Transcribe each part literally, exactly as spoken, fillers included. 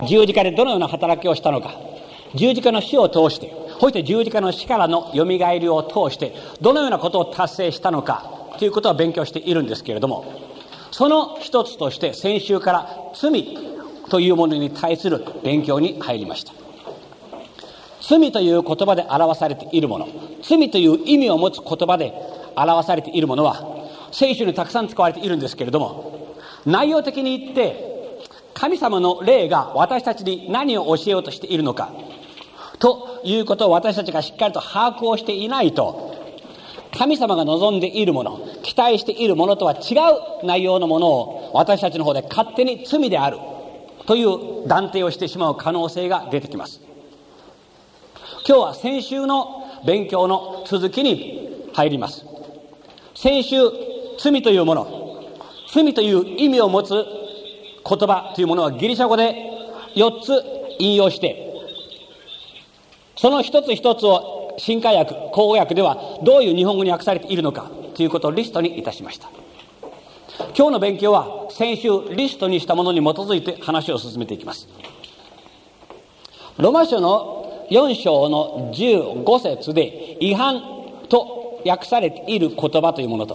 十字架でどのような働きをしたのか、十字架の死を通して、そして十字架の死からのよみがえりを通してどのようなことを達成したのかということを勉強しているんですけれども、その一つとして先週から罪というものに対する勉強に入りました。罪という言葉で表されているもの、罪という意味を持つ言葉で表されているものは聖書にたくさん使われているんですけれども、内容的に言って神様の霊が私たちに何を教えようとしているのかということを私たちがしっかりと把握をしていないと、神様が望んでいるもの、期待しているものとは違う内容のものを私たちの方で勝手に罪であるという断定をしてしまう可能性が出てきます。今日は先週の勉強の続きに入ります。先週、罪というもの、罪という意味を持つ言葉というものはギリシャ語でよっつ引用して、その一つ一つを新海訳、口語訳ではどういう日本語に訳されているのかということをリストにいたしました。今日の勉強は先週リストにしたものに基づいて話を進めていきます。ロマ書のよん章のじゅうご節で違反と訳されている言葉というものと、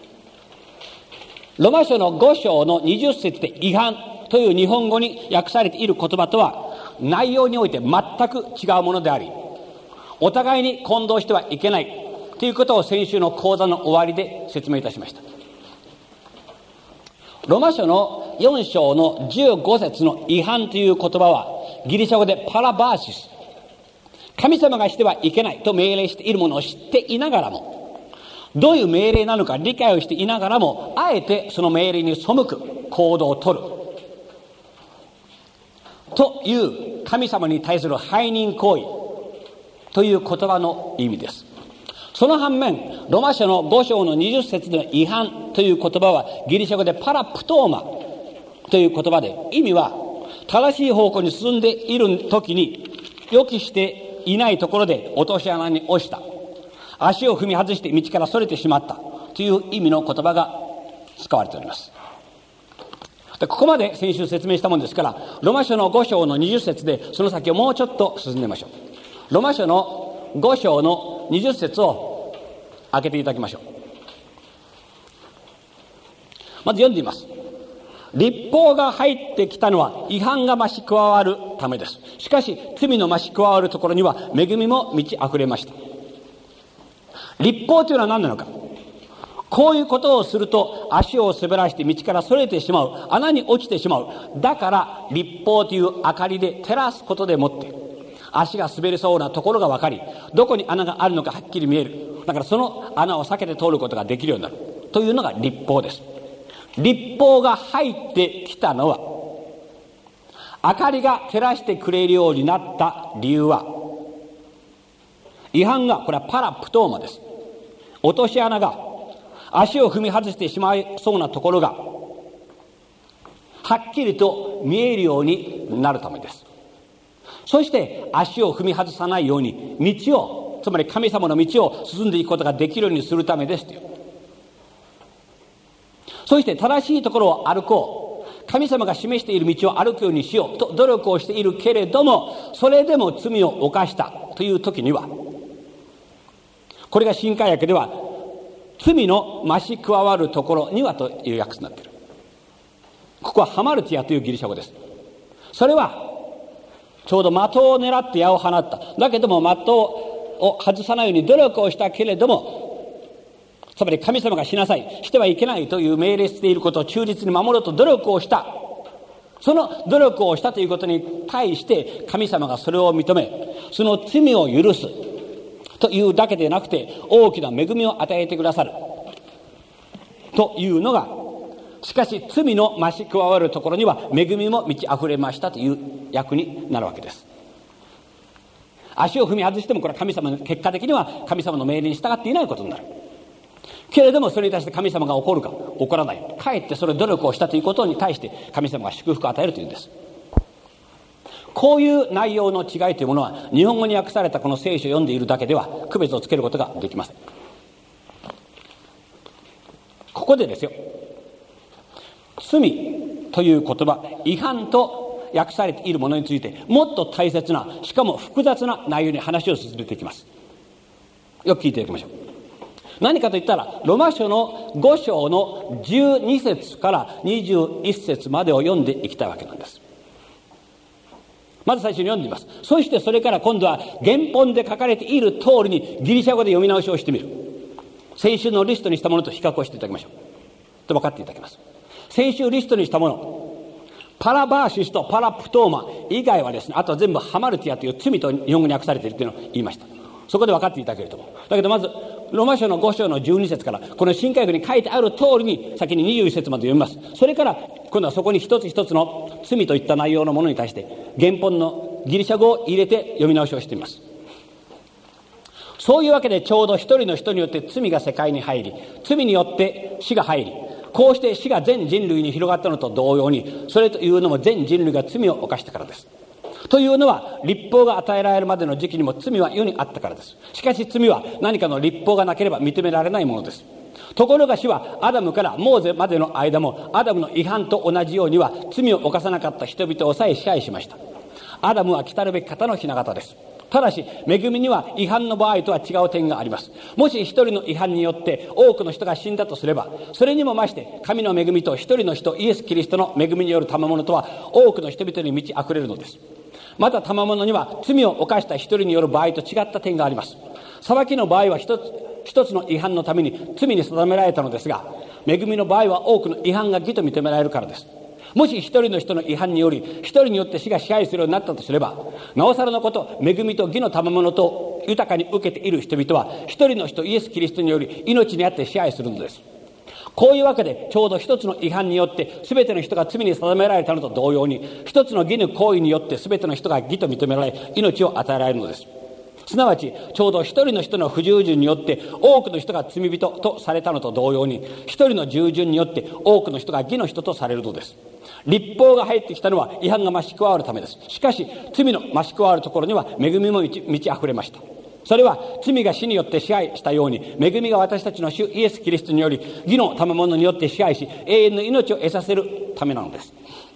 ロマ書のご章のにじゅっ節で違反という日本語に訳されている言葉とは内容において全く違うものであり、お互いに混同してはいけないということを先週の講座の終わりで説明いたしました。ロマ書のよん章のじゅうご節の違反という言葉はギリシャ語でパラバーシス、神様がしてはいけないと命令しているものを知っていながらも、どういう命令なのか理解をしていながらもあえてその命令に背く行動をとるという神様に対する背任行為という言葉の意味です。その反面、ロマ書のご章のにじゅっ節での違反という言葉はギリシャ語でパラプトーマという言葉で、意味は正しい方向に進んでいる時に予期していないところで落とし穴に落ちた、足を踏み外して道からそれてしまったという意味の言葉が使われております。でここまで先週説明したものですから、ロマ書のご章のにじゅっ節でその先をもうちょっと進んでみましょう。ロマ書のご章のにじゅっ節を開けていただきましょう。まず読んでみます。律法が入ってきたのは違反が増し加わるためです。しかし罪の増し加わるところには恵みも満ち溢れました。律法というのは何なのか。こういうことをすると足を滑らして道からそれてしまう、穴に落ちてしまう。だから律法という明かりで照らすことでもって足が滑りそうなところが分かり、どこに穴があるのかはっきり見える。だからその穴を避けて通ることができるようになるというのが律法です。律法が入ってきたのは、明かりが照らしてくれるようになった理由は、違反が、これはパラプトーマです。落とし穴が、足を踏み外してしまいそうなところがはっきりと見えるようになるためです。そして足を踏み外さないように道を、つまり神様の道を進んでいくことができるようにするためですという。そして正しいところを歩こう、神様が示している道を歩くようにしようと努力をしているけれども、それでも罪を犯したという時には、これが新海訳では罪の増し加わるところにはという訳になっている。ここはハマルティアというギリシャ語です。それはちょうど的を狙って矢を放った。だけども的を外さないように努力をしたけれども、つまり神様がしなさい、してはいけないという命令していることを忠実に守ろうと努力をした。その努力をしたということに対して神様がそれを認め、その罪を許すというだけでなくて大きな恵みを与えてくださるというのが、しかし罪の増し加わるところには恵みも満ち溢れましたという訳になるわけです。足を踏み外してもこれは神様の、結果的には神様の命令に従っていないことになるけれども、それに対して神様が怒るか怒らない、かえってそれ努力をしたということに対して神様が祝福を与えるというんです。こういう内容の違いというものは日本語に訳されたこの聖書を読んでいるだけでは区別をつけることができません。ここでですよ、罪という言葉、違反と訳されているものについて、もっと大切な、しかも複雑な内容に話を進めていきます。よく聞いていきましょう。何かといったら、ロマ書のご章のじゅうに節からにじゅういち節までを読んでいきたいわけなんです。まず最初に読んでみます。そしてそれから今度は原本で書かれている通りにギリシャ語で読み直しをしてみる。先週のリストにしたものと比較をしていただきましょう。と分かっていただきます。先週リストにしたもの、パラバーシスとパラプトーマ以外はですね、あとは全部ハマルティアという罪と日本語に訳されているというのを言いました。そこで分かっていただけると思う。だけどまずロマ書のご章のじゅうに節からこの新海訳に書いてある通りに先ににじゅういち節まで読みます。それから今度はそこに一つ一つの罪といった内容のものに対して原本のギリシャ語を入れて読み直しをしてみます。そういうわけでちょうど一人の人によって罪が世界に入り、罪によって死が入り、こうして死が全人類に広がったのと同様に、それというのも全人類が罪を犯したからです。というのは、律法が与えられるまでの時期にも罪は世にあったからです。しかし罪は何かの律法がなければ認められないものです。ところが死はアダムからモーゼまでの間も、アダムの違反と同じようには罪を犯さなかった人々をさえ支配しました。アダムは来たるべき方の雛形です。ただし、恵みには違反の場合とは違う点があります。もし一人の違反によって多くの人が死んだとすれば、それにも増して神の恵みと一人の人イエス・キリストの恵みによる賜物とは多くの人々に満ち溢れるのです。また賜物には罪を犯した一人による場合と違った点があります。裁きの場合は一つ一つの違反のために罪に定められたのですが、恵みの場合は多くの違反が義と認められるからです。もし一人の人の違反により一人によって死が支配するようになったとすれば、なおさらのこと、恵みと義の賜物と豊かに受けている人々は一人の人イエス・キリストにより命にあって支配するのです。こういうわけでちょうど一つの違反によって全ての人が罪に定められたのと同様に、一つの義の行為によって全ての人が義と認められ命を与えられるのです。すなわちちょうど一人の人の不従順によって多くの人が罪人とされたのと同様に、一人の従順によって多くの人が義の人とされるのです。律法が入ってきたのは違反が増し加わるためです。しかし罪の増し加わるところには恵みも満ち溢れました。それは罪が死によって支配したように、恵みが私たちの主イエス・キリストにより義の賜物によって支配し、永遠の命を得させるためなのです。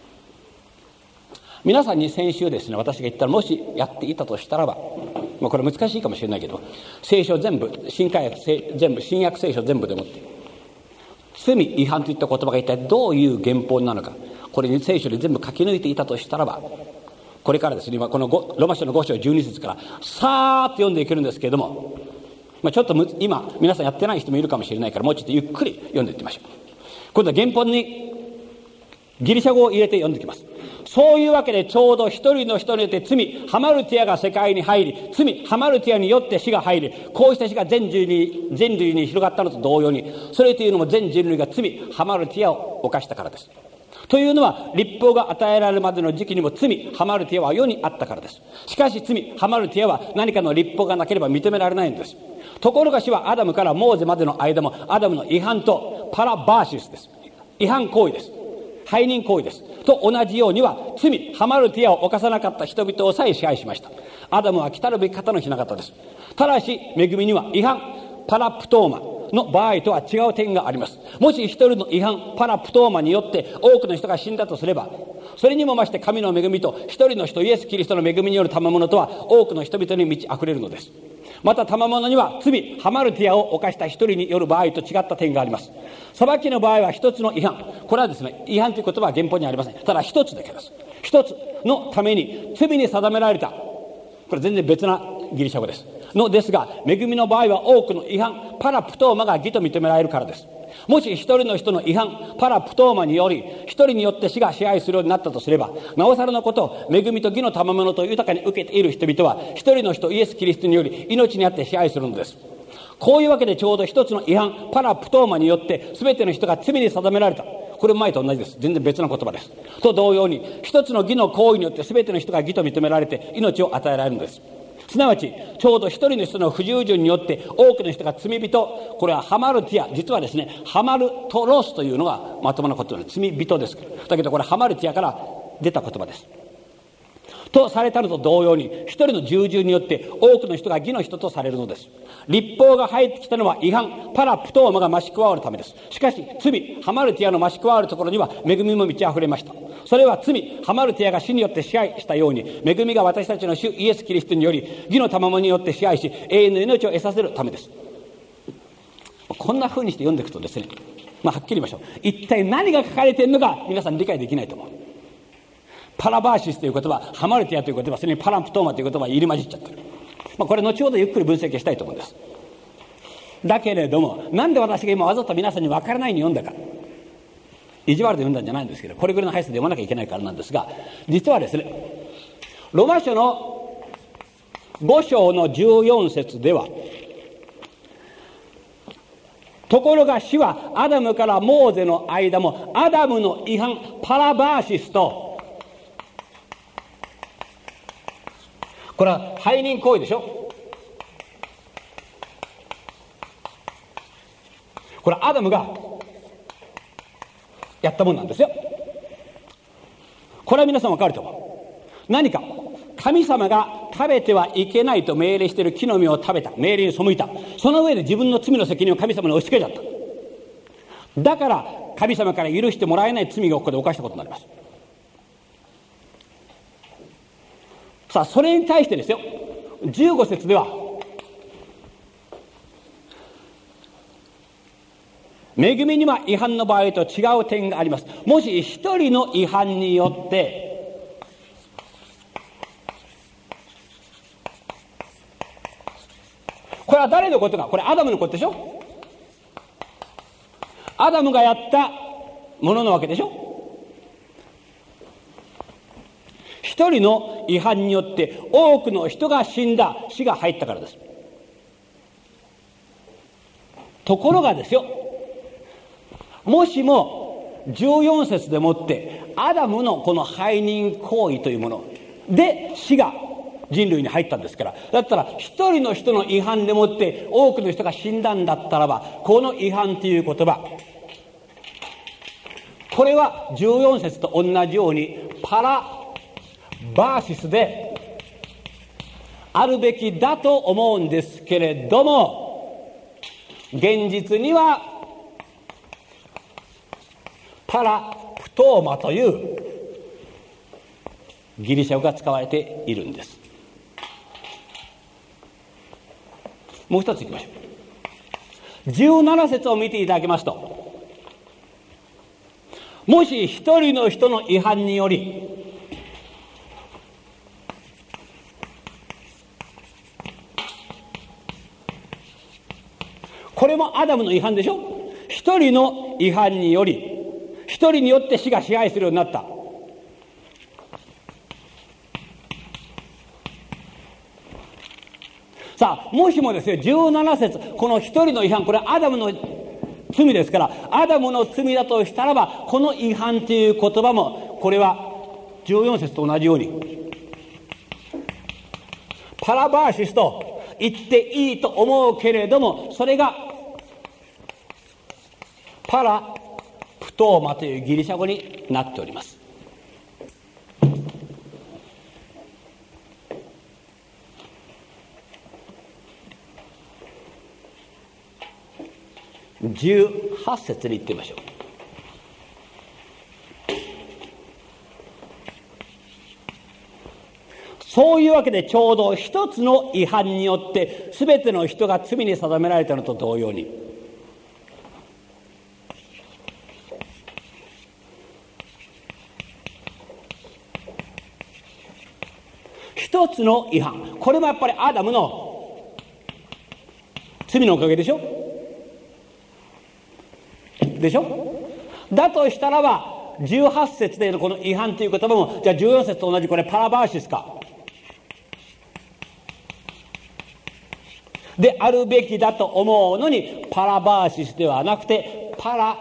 皆さんに先週ですね、私が言ったらもしやっていたとしたらば、まあ、これ難しいかもしれないけど、聖書全部、新海訳全部、新約聖書全部でもって罪違反といった言葉が一体どういう原本なのか、これに聖書で全部書き抜いていたとしたらば、これからですね、今このロマ書のご章じゅうに節からさーっと読んでいけるんですけれども、まあ、ちょっと今皆さんやってない人もいるかもしれないから、もうちょっとゆっくり読んでいってみましょう。今度は原本にギリシャ語を入れて読んでいきます。そういうわけでちょうど一人の人によって罪ハマルティアが世界に入り、罪ハマルティアによって死が入り、こうした死が全人類に人類に広がったのと同様に、それというのも全人類が罪ハマルティアを犯したからです。というのは律法が与えられるまでの時期にも罪ハマルティアは世にあったからです。しかし罪ハマルティアは何かの律法がなければ認められないのです。ところが死はアダムからモーゼまでの間もアダムの違反とパラバーシスです。違反行為です。背任行為ですと同じようには罪ハマルティアを犯さなかった人々をさえ支配しました。アダムは来たるべき方の雛形です。ただし恵みには違反パラプトーマの場合とは違う点があります。もし一人の違反パラプトーマによって多くの人が死んだとすれば、それにも増して神の恵みと一人の人イエス・キリストの恵みによる賜物とは多くの人々に満ち溢れるのです。また賜物には罪ハマルティアを犯した一人による場合と違った点があります。裁きの場合は一つの違反、これはですね、違反という言葉は原本にありません。ただ一つだけです。一つのために罪に定められた、これ全然別なギリシャ語ですのですが、恵みの場合は多くの違反パラプトーマが義と認められるからです。もし一人の人の違反パラプトーマにより一人によって死が支配するようになったとすれば、なおさらのこと恵みと義の賜物と豊かに受けている人々は一人の人イエス・キリストにより命にあって支配するのです。こういうわけでちょうど一つの違反パラプトーマによって全ての人が罪に定められた、これも前と同じです。全然別の言葉です。と同様に一つの義の行為によって全ての人が義と認められて命を与えられるのです。すなわちちょうど一人の人の不従順によって多くの人が罪人、これはハマルティア、実はですねハマルトロスというのがまともな言葉で罪人ですから、だけどこれハマルティアから出た言葉ですとされたのと同様に、一人の従順によって多くの人が義の人とされるのです。律法が入ってきたのは違反パラプトーマが増し加わるためです。しかし罪ハマルティアの増し加わるところには恵みも満ち溢れました。 それは罪、ハマルティアが死によって支配したように、恵みが私たちの主イエス・キリストにより、義の賜物によって支配し、永遠の命を得させるためです。こんな風にして読んでいくとですね、まあ、はっきり言いましょう。一体何が書かれているのか、皆さん理解できないと思う。パラバーシスという言葉、ハマルティアという言葉、それにパランプトーマという言葉が入り混じっちゃってる。まあ、これ後ほどゆっくり分析したいと思うんです。だけれども、なんで私が今わざと皆さんに分からないように読んだか。意地悪で読んだんじゃないんですけど、これぐらいの速さで読まなきゃいけないからなんですが、実はですね、ロマ書のご章のじゅうよん節では、ところが主はアダムからモーゼの間もアダムの違反パラバーシスと、これは背任行為でしょ。これはアダムがやったもんなんですよ。これは皆さん分かると思う。何か神様が食べてはいけないと命令している木の実を食べた、命令に背いた、その上で自分の罪の責任を神様に押し付けちゃった。だから神様から許してもらえない罪がここで犯したことになります。さあ、それに対してですよ、じゅうご節では恵みには違反の場合と違う点があります。もし一人の違反によってこれは誰のことか、これアダムのことでしょ。アダムがやったものなわけでしょ。一人の違反によって多くの人が死んだ、死が入ったからです。ところがですよ、もしもじゅうよん節でもってアダムのこの背任行為というもので死が人類に入ったんですから、だったら一人の人の違反でもって多くの人が死んだんだったらば、この違反という言葉、これはじゅうよん節と同じようにパラバーシスであるべきだと思うんですけれども、現実にはパラプトーマというギリシャ語が使われているんです。もう一ついきましょう。じゅうなな節を見ていただきますと、もし一人の人の違反によりこれもアダムの違反でしょ。一人の違反により一人によって死が支配するようになった。さあ、もしもですね、じゅうなな節、この一人の違反、これはアダムの罪ですから、アダムの罪だとしたらば、この違反という言葉も、これはじゅうよん節と同じようにパラバーシスと言っていいと思うけれども、それがパラプトーマというギリシャ語になっております。じゅうはち節に行ってみましょう。そういうわけで、ちょうど一つの違反によって全ての人が罪に定められたのと同様に、一つの違反、これもやっぱりアダムの罪のおかげでしょでしょ。だとしたらばじゅうはち節でのこの違反という言葉も、じゃあじゅうよん節と同じこれパラバーシスかであるべきだと思うのに、パラバーシスではなくてパラ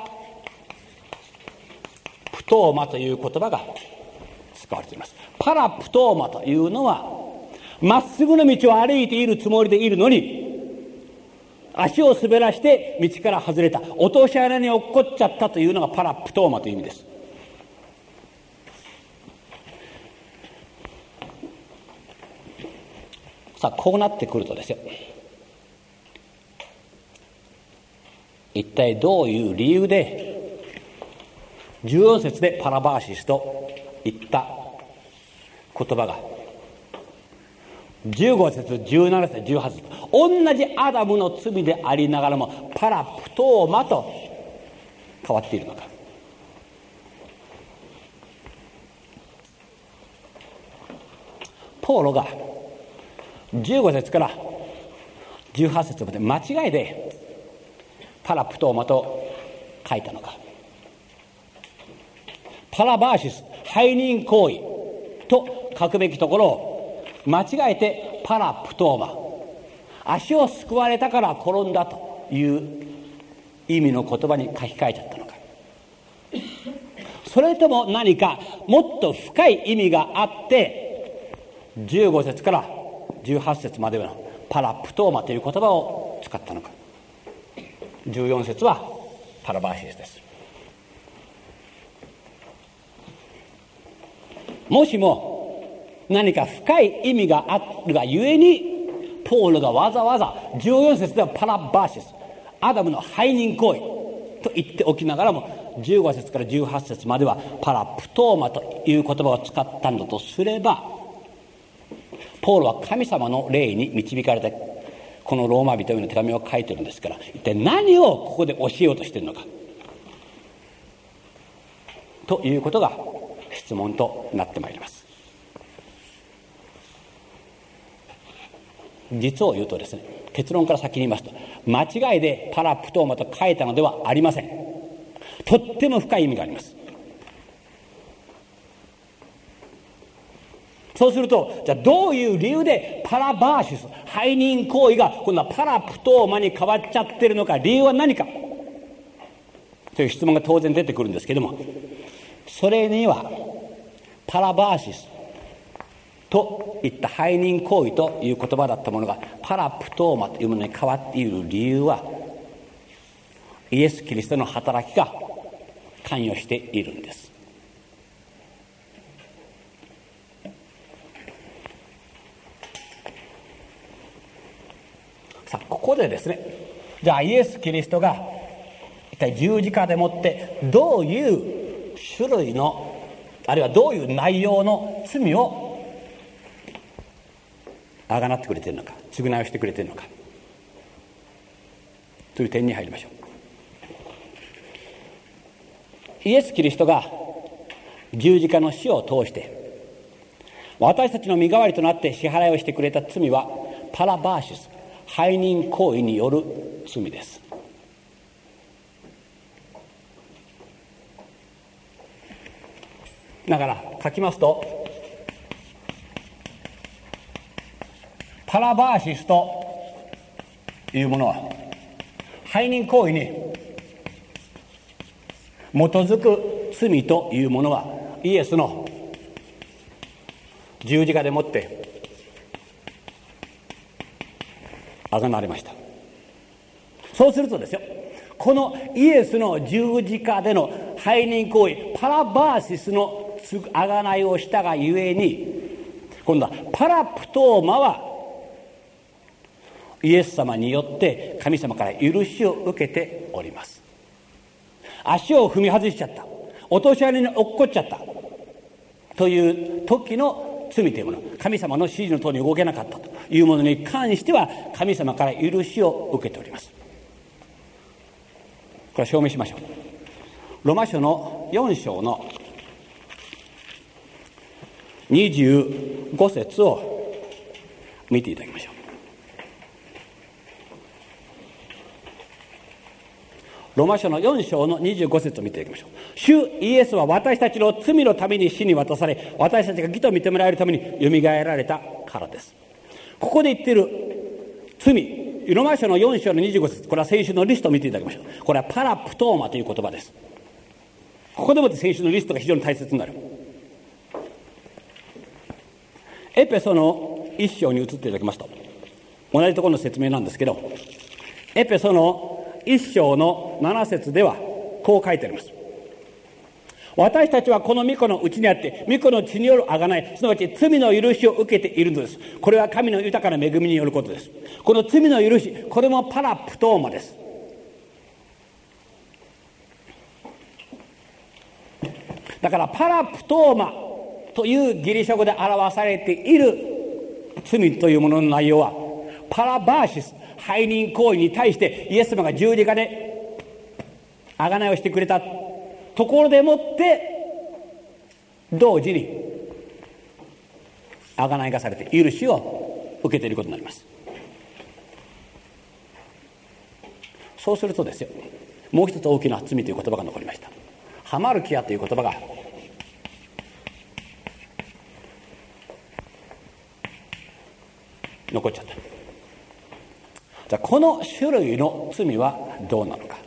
プトーマという言葉が使われています。パラプトーマというのは、まっすぐの道を歩いているつもりでいるのに足を滑らして道から外れた、落とし穴に落っこっちゃったというのがパラプトーマという意味です。さあ、こうなってくるとですよ、一体どういう理由でじゅうよん節でパラバーシスと言った言葉がじゅうご節、じゅうなな節、じゅうはち節、同じアダムの罪でありながらもパラプトーマと変わっているのか。ポーロがじゅうご節からじゅうはち節まで間違いでパラプトーマと書いたのか。パラバーシス、背任行為と書くべきところを間違えてパラプトーマ、足をすくわれたから転んだという意味の言葉に書き換えちゃったのか。それとも何かもっと深い意味があってじゅうご節からじゅうはち節までのパラプトーマという言葉を使ったのか。じゅうよん節はパラバーシスです。もしも何か深い意味があるがゆえにポールがわざわざじゅうよん節ではパラバーシス、アダムの背任行為と言っておきながらもじゅうご節からじゅうはち節まではパラプトーマという言葉を使ったんだとすれば、ポールは神様の霊に導かれてこのローマ人への手紙を書いてるんですから、一体何をここで教えようとしているのかということが質問となってまいります。実を言うとですね、結論から先に言いますと、間違いでパラプトーマと書いたのではありません。とっても深い意味があります。そうすると、じゃあどういう理由でパラバーシス、背任行為が今度はパラプトーマに変わっちゃってるのか、理由は何かという質問が当然出てくるんですけども、それにはパラバーシスといった背任行為という言葉だったものがパラプトーマというものに変わっている理由は、イエス・キリストの働きが関与しているんです。さあここでですね、じゃあイエス・キリストが一体十字架でもってどういう種類の、あるいはどういう内容の罪をあがなってくれているのか、償いをしてくれているのかという点に入りましょう。イエス・キリストが十字架の死を通して私たちの身代わりとなって支払いをしてくれた罪はパラバーシス、背任行為による罪です。だから書きますと、パラバーシスというものは背任行為に基づく罪というものはイエスの十字架でもってあがなわれました。そうするとですよ、このイエスの十字架での背任行為、パラバーシスのあがないをしたがゆえに、今度はパラプトーマはイエス様によって神様から許しを受けております。足を踏み外しちゃった、落とし穴に落っこっちゃったという時の罪というもの、神様の指示の通りに動けなかったというものに関しては神様から許しを受けております。これは証明しましょう。ロマ書のよん章のにじゅうご節を見ていただきましょう。ロマ書のよん章のにじゅうご節を見ていただきましょう。主イエスは私たちの罪のために死に渡され、私たちが義と認められるためによみがえられたからです。ここで言っている罪、ロマ書のよん章のにじゅうご節、これは先週のリストを見ていただきましょう。これはパラプトーマという言葉です。ここでもって先週のリストが非常に大切になる。エペソの一章に移っていただきますと、同じところの説明なんですけど、エペソの一章のなな節ではこう書いてあります。私たちはこの御子のうちにあって御子の血による贖い、すなわち罪の許しを受けているのです。これは神の豊かな恵みによることです。この罪の許し、これもパラプトーマです。だからパラプトーマというギリシャ語で表されている罪というものの内容は、パラバーシス、背任行為に対してイエス様が十字架で贖いをしてくれたところでもって同時に贖いがされて許しを受けていることになります。そうするとですよ、もう一つ大きな罪という言葉が残りました。ハマルキアという言葉が残っちゃった。じゃあこの種類の罪はどうなのか。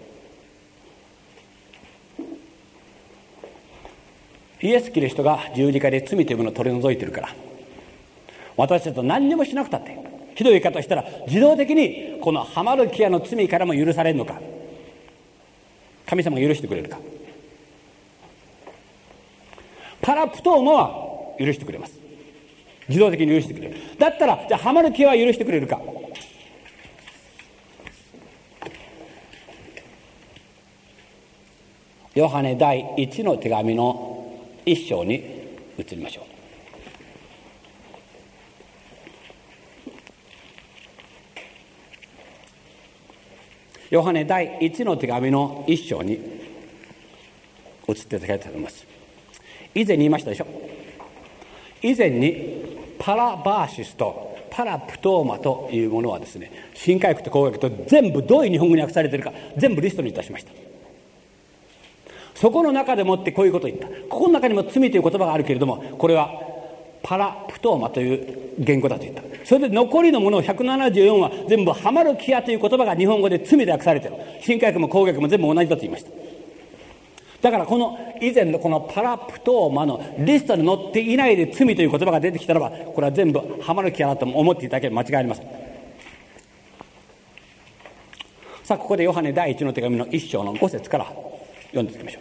イエス・キリストが十字架で罪というものを取り除いているから、私たちと何にもしなくたって、ひどい言い方をしたら自動的にこのハマルキアの罪からも許されるのか、神様が許してくれるか。パラプトーマは許してくれます。自動的に許してくれる。だったらじゃあハマルキアは許してくれるか。ヨハネ第一の手紙の一章に移りましょう。ヨハネ第一の手紙の一章に移っていただきたいと思います。以前に言いましたでしょ。以前にパラバーシスとパラプトーマというものはですね、新科学と工学と全部どういう日本語に訳されているか全部リストにいたしました。そこの中でもってこういうことを言った。ここの中にも罪という言葉があるけれども、これはパラプトーマという言語だと言った。それで残りのものひゃくななじゅうよんは全部ハマルキアという言葉が日本語で罪で訳されている。新科学も工学も全部同じだと言いました。だからこの以前のこのパラプトーマのリストに載っていないで罪という言葉が出てきたらば、これは全部ハマルキアだと思っていただければ間違いありません。さあここでヨハネ第一の手紙の一章の五節から読んでいきましょう。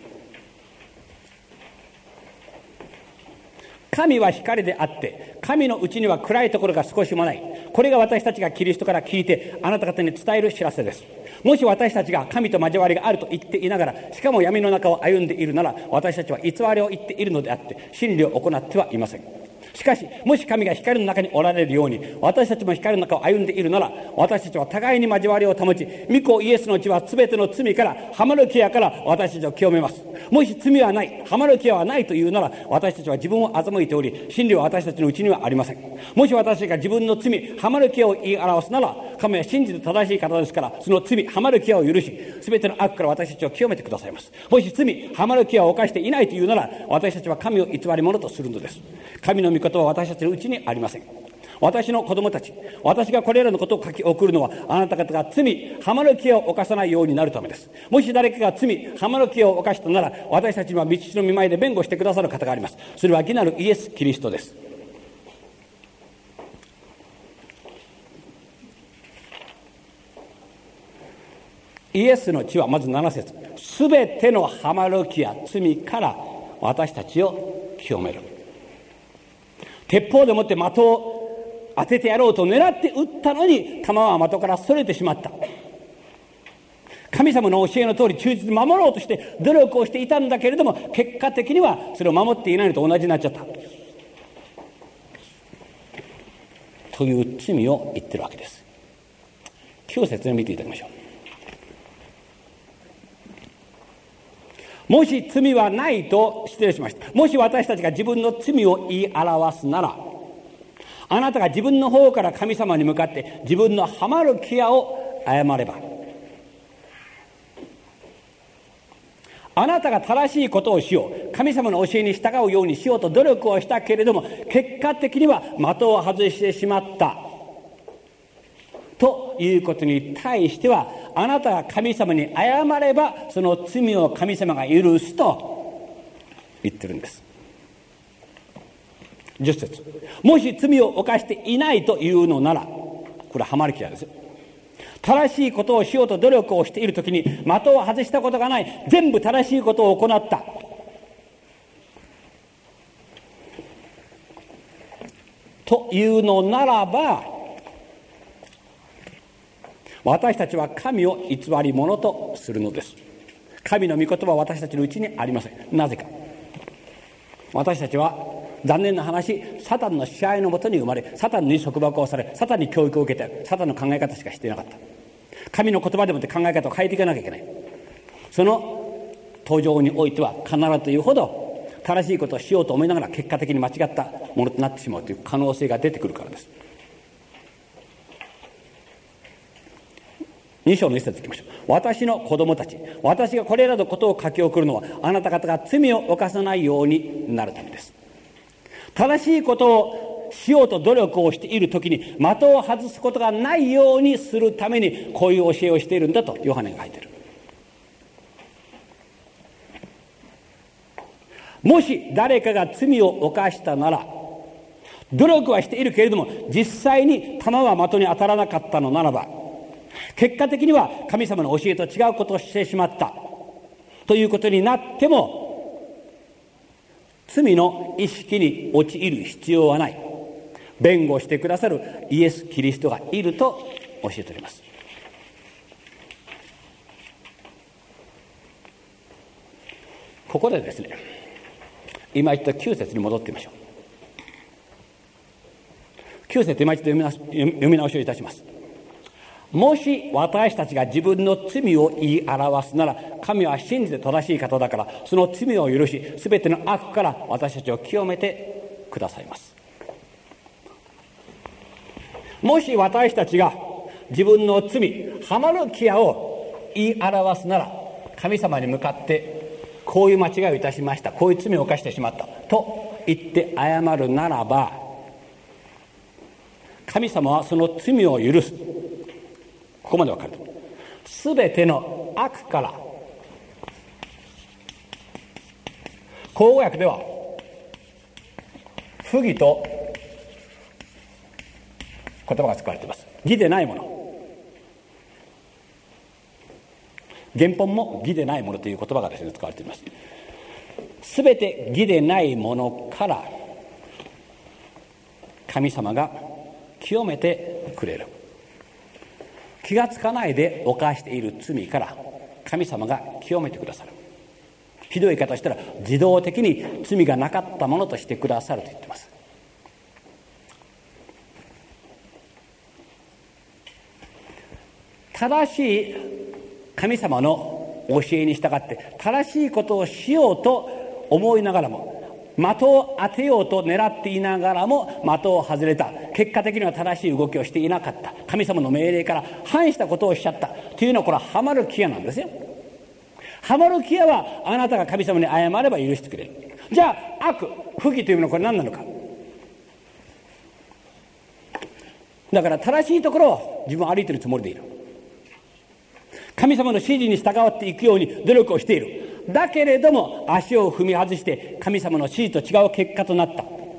神は光であって神のうちには暗いところが少しもない。これが私たちがキリストから聞いてあなた方に伝える知らせです。もし私たちが神と交わりがあると言っていながら、しかも闇の中を歩んでいるなら、私たちは偽りを言っているのであって真理を行ってはいません。しかしもし神が光の中におられるように私たちも光の中を歩んでいるなら、私たちは互いに交わりを保ち、御子イエスの血は全ての罪からハマルキアから私たちを清めます。もし罪はない、ハマルキアはないというなら、私たちは自分を欺いており、真理は私たちのうちにはありません。もし私たちが自分の罪ハマルキアを言い表すなら、神は信じて正しい方ですから、その罪ハマルキアを許し、全ての悪から私たちを清めてくださいます。もし罪ハマルキアを犯していないというなら、私たちは神を偽り者とするのです。神の御言葉は私たちのうちにありません。私の子供たち、私がこれらのことを書き送るのは、あなた方が罪ハマルキアを犯さないようになるためです。もし誰かが罪ハマルキアを犯したなら、私たちには道の御前で弁護してくださる方があります。それは義なるイエス・キリストです。イエスの血はまずなな節、すべてのハマルキア、罪から私たちを清める。鉄砲でもって的を当ててやろうと狙って撃ったのに、弾は的からそれてしまった。神様の教えの通り忠実に守ろうとして努力をしていたんだけれども、結果的にはそれを守っていないのと同じになっちゃったという罪を言ってるわけです。きゅう節を見ていただきましょう。もし罪はないと、失礼しました。もし私たちが自分の罪を言い表すなら、あなたが自分の方から神様に向かって自分のハマルキアを謝れば、あなたが正しいことをしよう、神様の教えに従うようにしようと努力をしたけれども、結果的には的を外してしまったということに対しては、あなたが神様に謝ればその罪を神様が許すと言ってるんです。じゅっ節、もし罪を犯していないというのなら、これはハマルキアですよ。正しいことをしようと努力をしているときに的を外したことがない、全部正しいことを行ったというのならば、私たちは神を偽り者とするのです。神の御言葉は私たちのうちにありません。なぜか、私たちは残念な話、サタンの支配のもとに生まれ、サタンに束縛をされ、サタンに教育を受けて、サタンの考え方しかしていなかった。神の言葉でもって考え方を変えていかなきゃいけない。その登場においては必ずというほど正しいことをしようと思いながら結果的に間違ったものとなってしまうという可能性が出てくるからです。に章の一節いきましょう。私の子供たち、私がこれらのことを書き送るのは、あなた方が罪を犯さないようになるためです。正しいことをしようと努力をしているときに的を外すことがないようにするためにこういう教えをしているんだとヨハネが書いている。もし誰かが罪を犯したなら、努力はしているけれども実際に弾は的に当たらなかったのならば、結果的には神様の教えと違うことをしてしまったということになっても、罪の意識に陥る必要はない。弁護してくださるイエス・キリストがいると教えております。ここでですね、今一度きゅう節に戻ってみましょう。きゅう節今一度読みな読み直しをいたします。もし私たちが自分の罪を言い表すなら、神は真実で正しい方だから、その罪を許し、すべての悪から私たちを清めてくださいます。もし私たちが自分の罪、ハマルキアを言い表すなら、神様に向かってこういう間違いをいたしました、こういう罪を犯してしまったと言って謝るならば、神様はその罪を許す。ここまでわかる。すべての悪から、口語訳では不義と言葉が使われています。義でないもの。原本も義でないものという言葉がですね、使われています。すべて義でないものから神様が清めてくれる。気がつかないで犯している罪から神様が清めてくださる。ひどい言い方をしたら自動的に罪がなかったものとしてくださると言っています。正しい神様の教えに従って正しいことをしようと思いながらも、的を当てようと狙っていながらも的を外れた、結果的には正しい動きをしていなかった、神様の命令から反したことをしちゃったというのは、これはハマルキアなんですよ。ハマルキアはあなたが神様に謝れば許してくれる。じゃあ悪、不義というのはこれ何なのか。だから正しいところを自分は歩いているつもりでいる。神様の指示に従っていくように努力をしている。だけれども足を踏み外して神様の指示と違う結果となった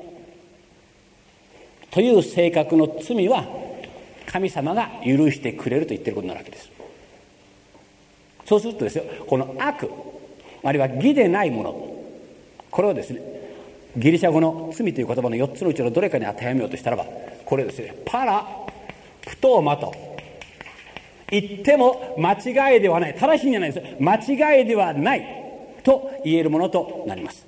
という性格の罪は神様が許してくれると言っていることになるわけです。そうするとですよ、この悪、あるいは義でないもの、これをですね、ギリシャ語の罪という言葉のよっつのうちのどれかに当てはめようとしたらば、これですね、パラプトーマと言っても間違いではない、正しいんじゃないです。間違いではないと言えるものとなります。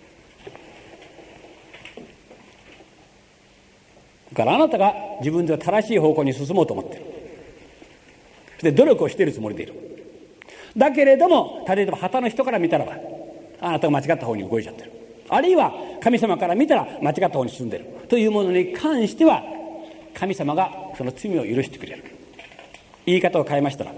だからあなたが自分では正しい方向に進もうと思っている。そして努力をしているつもりでいる。だけれども、例えば旗の人から見たらば、あなたが間違った方に動いちゃってる。あるいは神様から見たら間違った方に進んでいるというものに関しては、神様がその罪を許してくれる。言い方を変えましたら、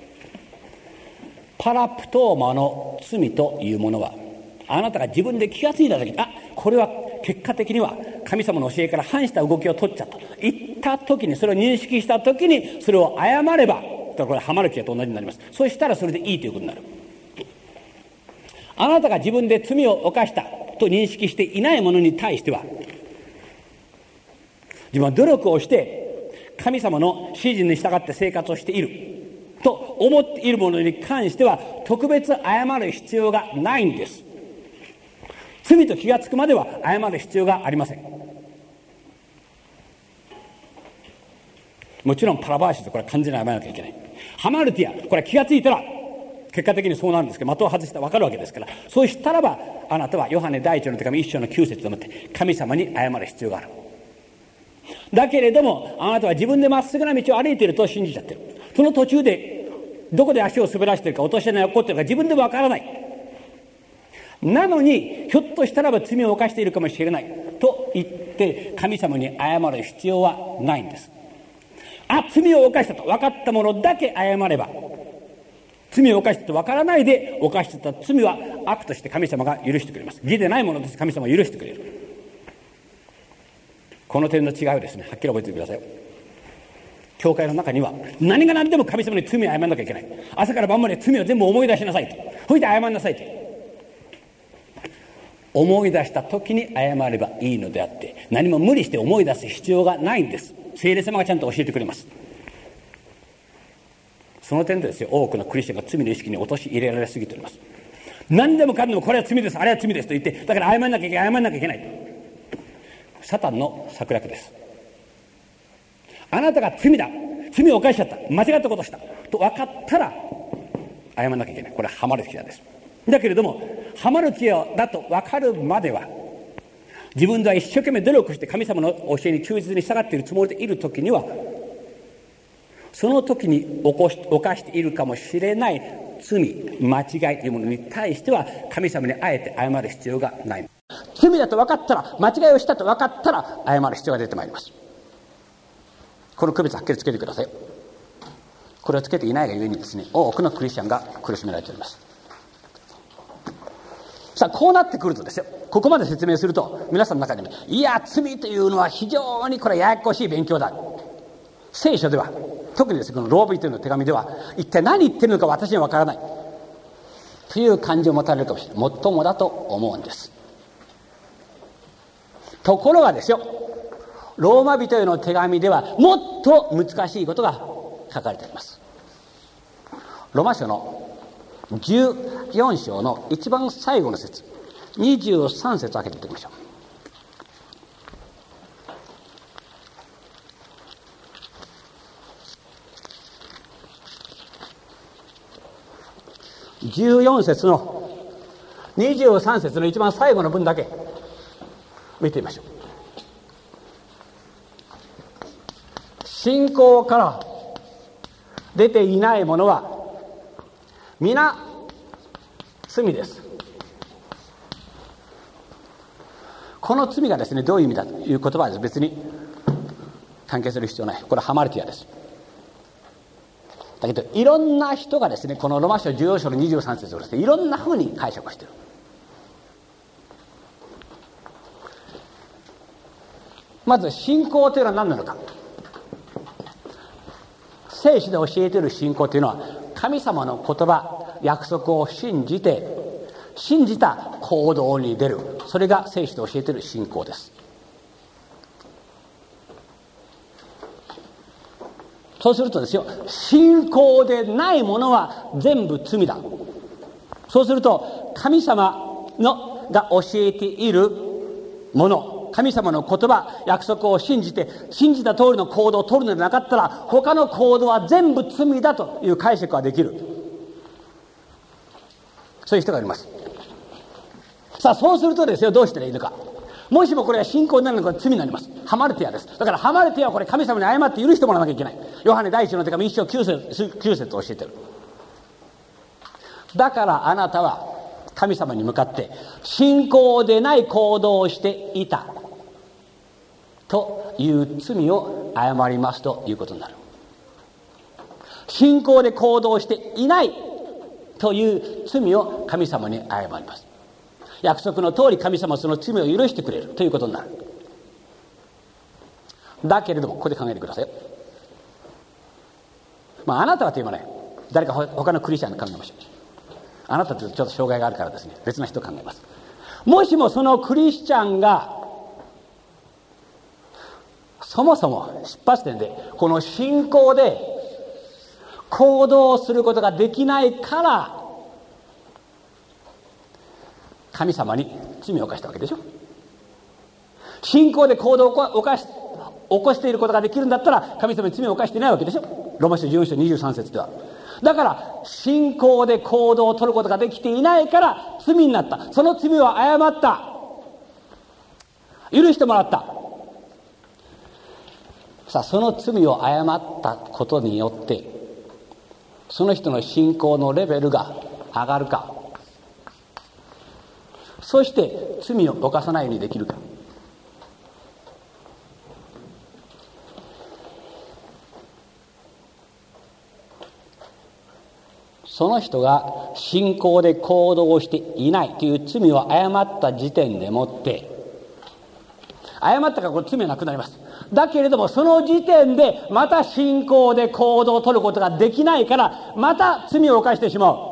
パラプトーマの罪というものは、あなたが自分で気がついた時に、あ、これは結果的には神様の教えから反した動きを取っちゃったと言った時に、それを認識した時にそれを謝れば、これハマルキアと同じになります。そしたらそれでいいということになる。あなたが自分で罪を犯したと認識していないものに対しては、自分は努力をして神様の指示に従って生活をしていると思っているものに関しては、特別謝る必要がないんです。罪と気がつくまでは謝る必要がありません。もちろんパラバーシス、これは完全に謝らなきゃいけない。ハマルティア、これは気がついたら結果的にそうなるんですけど、的を外したら分かるわけですから、そうしたらばあなたはヨハネ第一の手紙一章のきゅう節をもって神様に謝る必要がある。だけれどもあなたは自分でまっすぐな道を歩いていると信じちゃってる。その途中でどこで足を滑らしているか落とし穴が起こっているか自分でもわからない。なのにひょっとしたらば罪を犯しているかもしれないと言って神様に謝る必要はないんです。あ、罪を犯したと分かったものだけ謝れば、罪を犯したと分からないで犯してた罪は悪として神様が許してくれます。義でないものとして神様は許してくれる。この点の違いをですね、はっきり覚えておいてください。教会の中には何が何でも神様に罪を謝らなきゃいけない。朝から晩まで罪を全部思い出しなさいと、それで謝んなさいと。思い出した時に謝ればいいのであって、何も無理して思い出す必要がないんです。聖霊様がちゃんと教えてくれます。その点でですよ、多くのクリスチャンが罪の意識に陥れられすぎております。何でもかんでもこれは罪です、あれは罪ですと言って、だから謝らなきゃいけない謝らなきゃいけない。サタンの策略です。あなたが罪だ、罪を犯しちゃった、間違ったことをしたと分かったら謝らなきゃいけない。これはハマルティアです。だけれどもハマルティアだと分かるまでは、自分では一生懸命努力して神様の教えに忠実に従っているつもりでいる時には、その時に起こし犯しているかもしれない罪、間違いというものに対しては神様にあえて謝る必要がない。罪だと分かったら、間違いをしたと分かったら謝る必要が出てまいります。この区別はっきりつけてください。これをつけていないがゆえにですね、多くのクリスチャンが苦しめられております。さあ、こうなってくるとですよ、ここまで説明すると皆さんの中にも、いや罪というのは非常にこれややこしい勉強だ、聖書では特にですね、このローマ人の手紙では一体何言ってるのか私には分からないという感じを持たれるかもしれない。もっともだと思うんです。ところがですよ、ローマ人への手紙ではもっと難しいことが書かれています。ローマ書のじゅうよん章の一番最後の節、にじゅうさん節を開けていってみましょう。じゅうよん節のにじゅうさん節の一番最後の文だけ見てみましょう。信仰から出ていないものは皆罪です。この罪がですね、どういう意味だという言葉は別に関係する必要ない。これはハマルティアです。だけどいろんな人がですね、このロマ書じゅうよん章のにじゅうさん節をですね、いろんなふうに解釈している。まず信仰というのは何なのか。聖書で教えている信仰というのは、神様の言葉、約束を信じて信じた行動に出る、それが聖書で教えている信仰です。そうするとですよ、信仰でないものは全部罪だ。そうすると神様のが教えているもの、神様の言葉、約束を信じて信じた通りの行動を取るのでなかったら、他の行動は全部罪だという解釈ができる、そういう人がいます。さあ、そうするとですよ、どうしたらいいのか。もしもこれが信仰になるのか罪になります。ハマルティアです。だからハマルティアはこれ神様に謝って許してもらわなきゃいけない。ヨハネ第一の手紙一章きゅう節を教えてる。だからあなたは神様に向かって信仰でない行動をしていたという罪を謝りますということになる。信仰で行動していないという罪を神様に謝ります。約束の通り神様はその罪を許してくれるということになる。だけれども、ここで考えてください。まあ、あなたはというのはね、誰か他のクリスチャンに考えましょう。あなたとちょっと障害があるからですね、別の人を考えます。もしもそのクリスチャンがそもそも出発点でこの信仰で行動することができないから神様に罪を犯したわけでしょ。信仰で行動を犯し起こしていることができるんだったら神様に罪を犯していないわけでしょ。ローマ書じゅうよん章にじゅうさん節では、 だから信仰で行動を取ることができていないから罪になった。その罪を謝った。許してもらった。さあ、その罪を謝ったことによってその人の信仰のレベルが上がるか、そして罪を犯さないようにできるか。その人が信仰で行動をしていないという罪を謝った時点でもって謝ったからこれ罪はなくなります。だけれどもその時点でまた信仰で行動を取ることができないからまた罪を犯してしまう。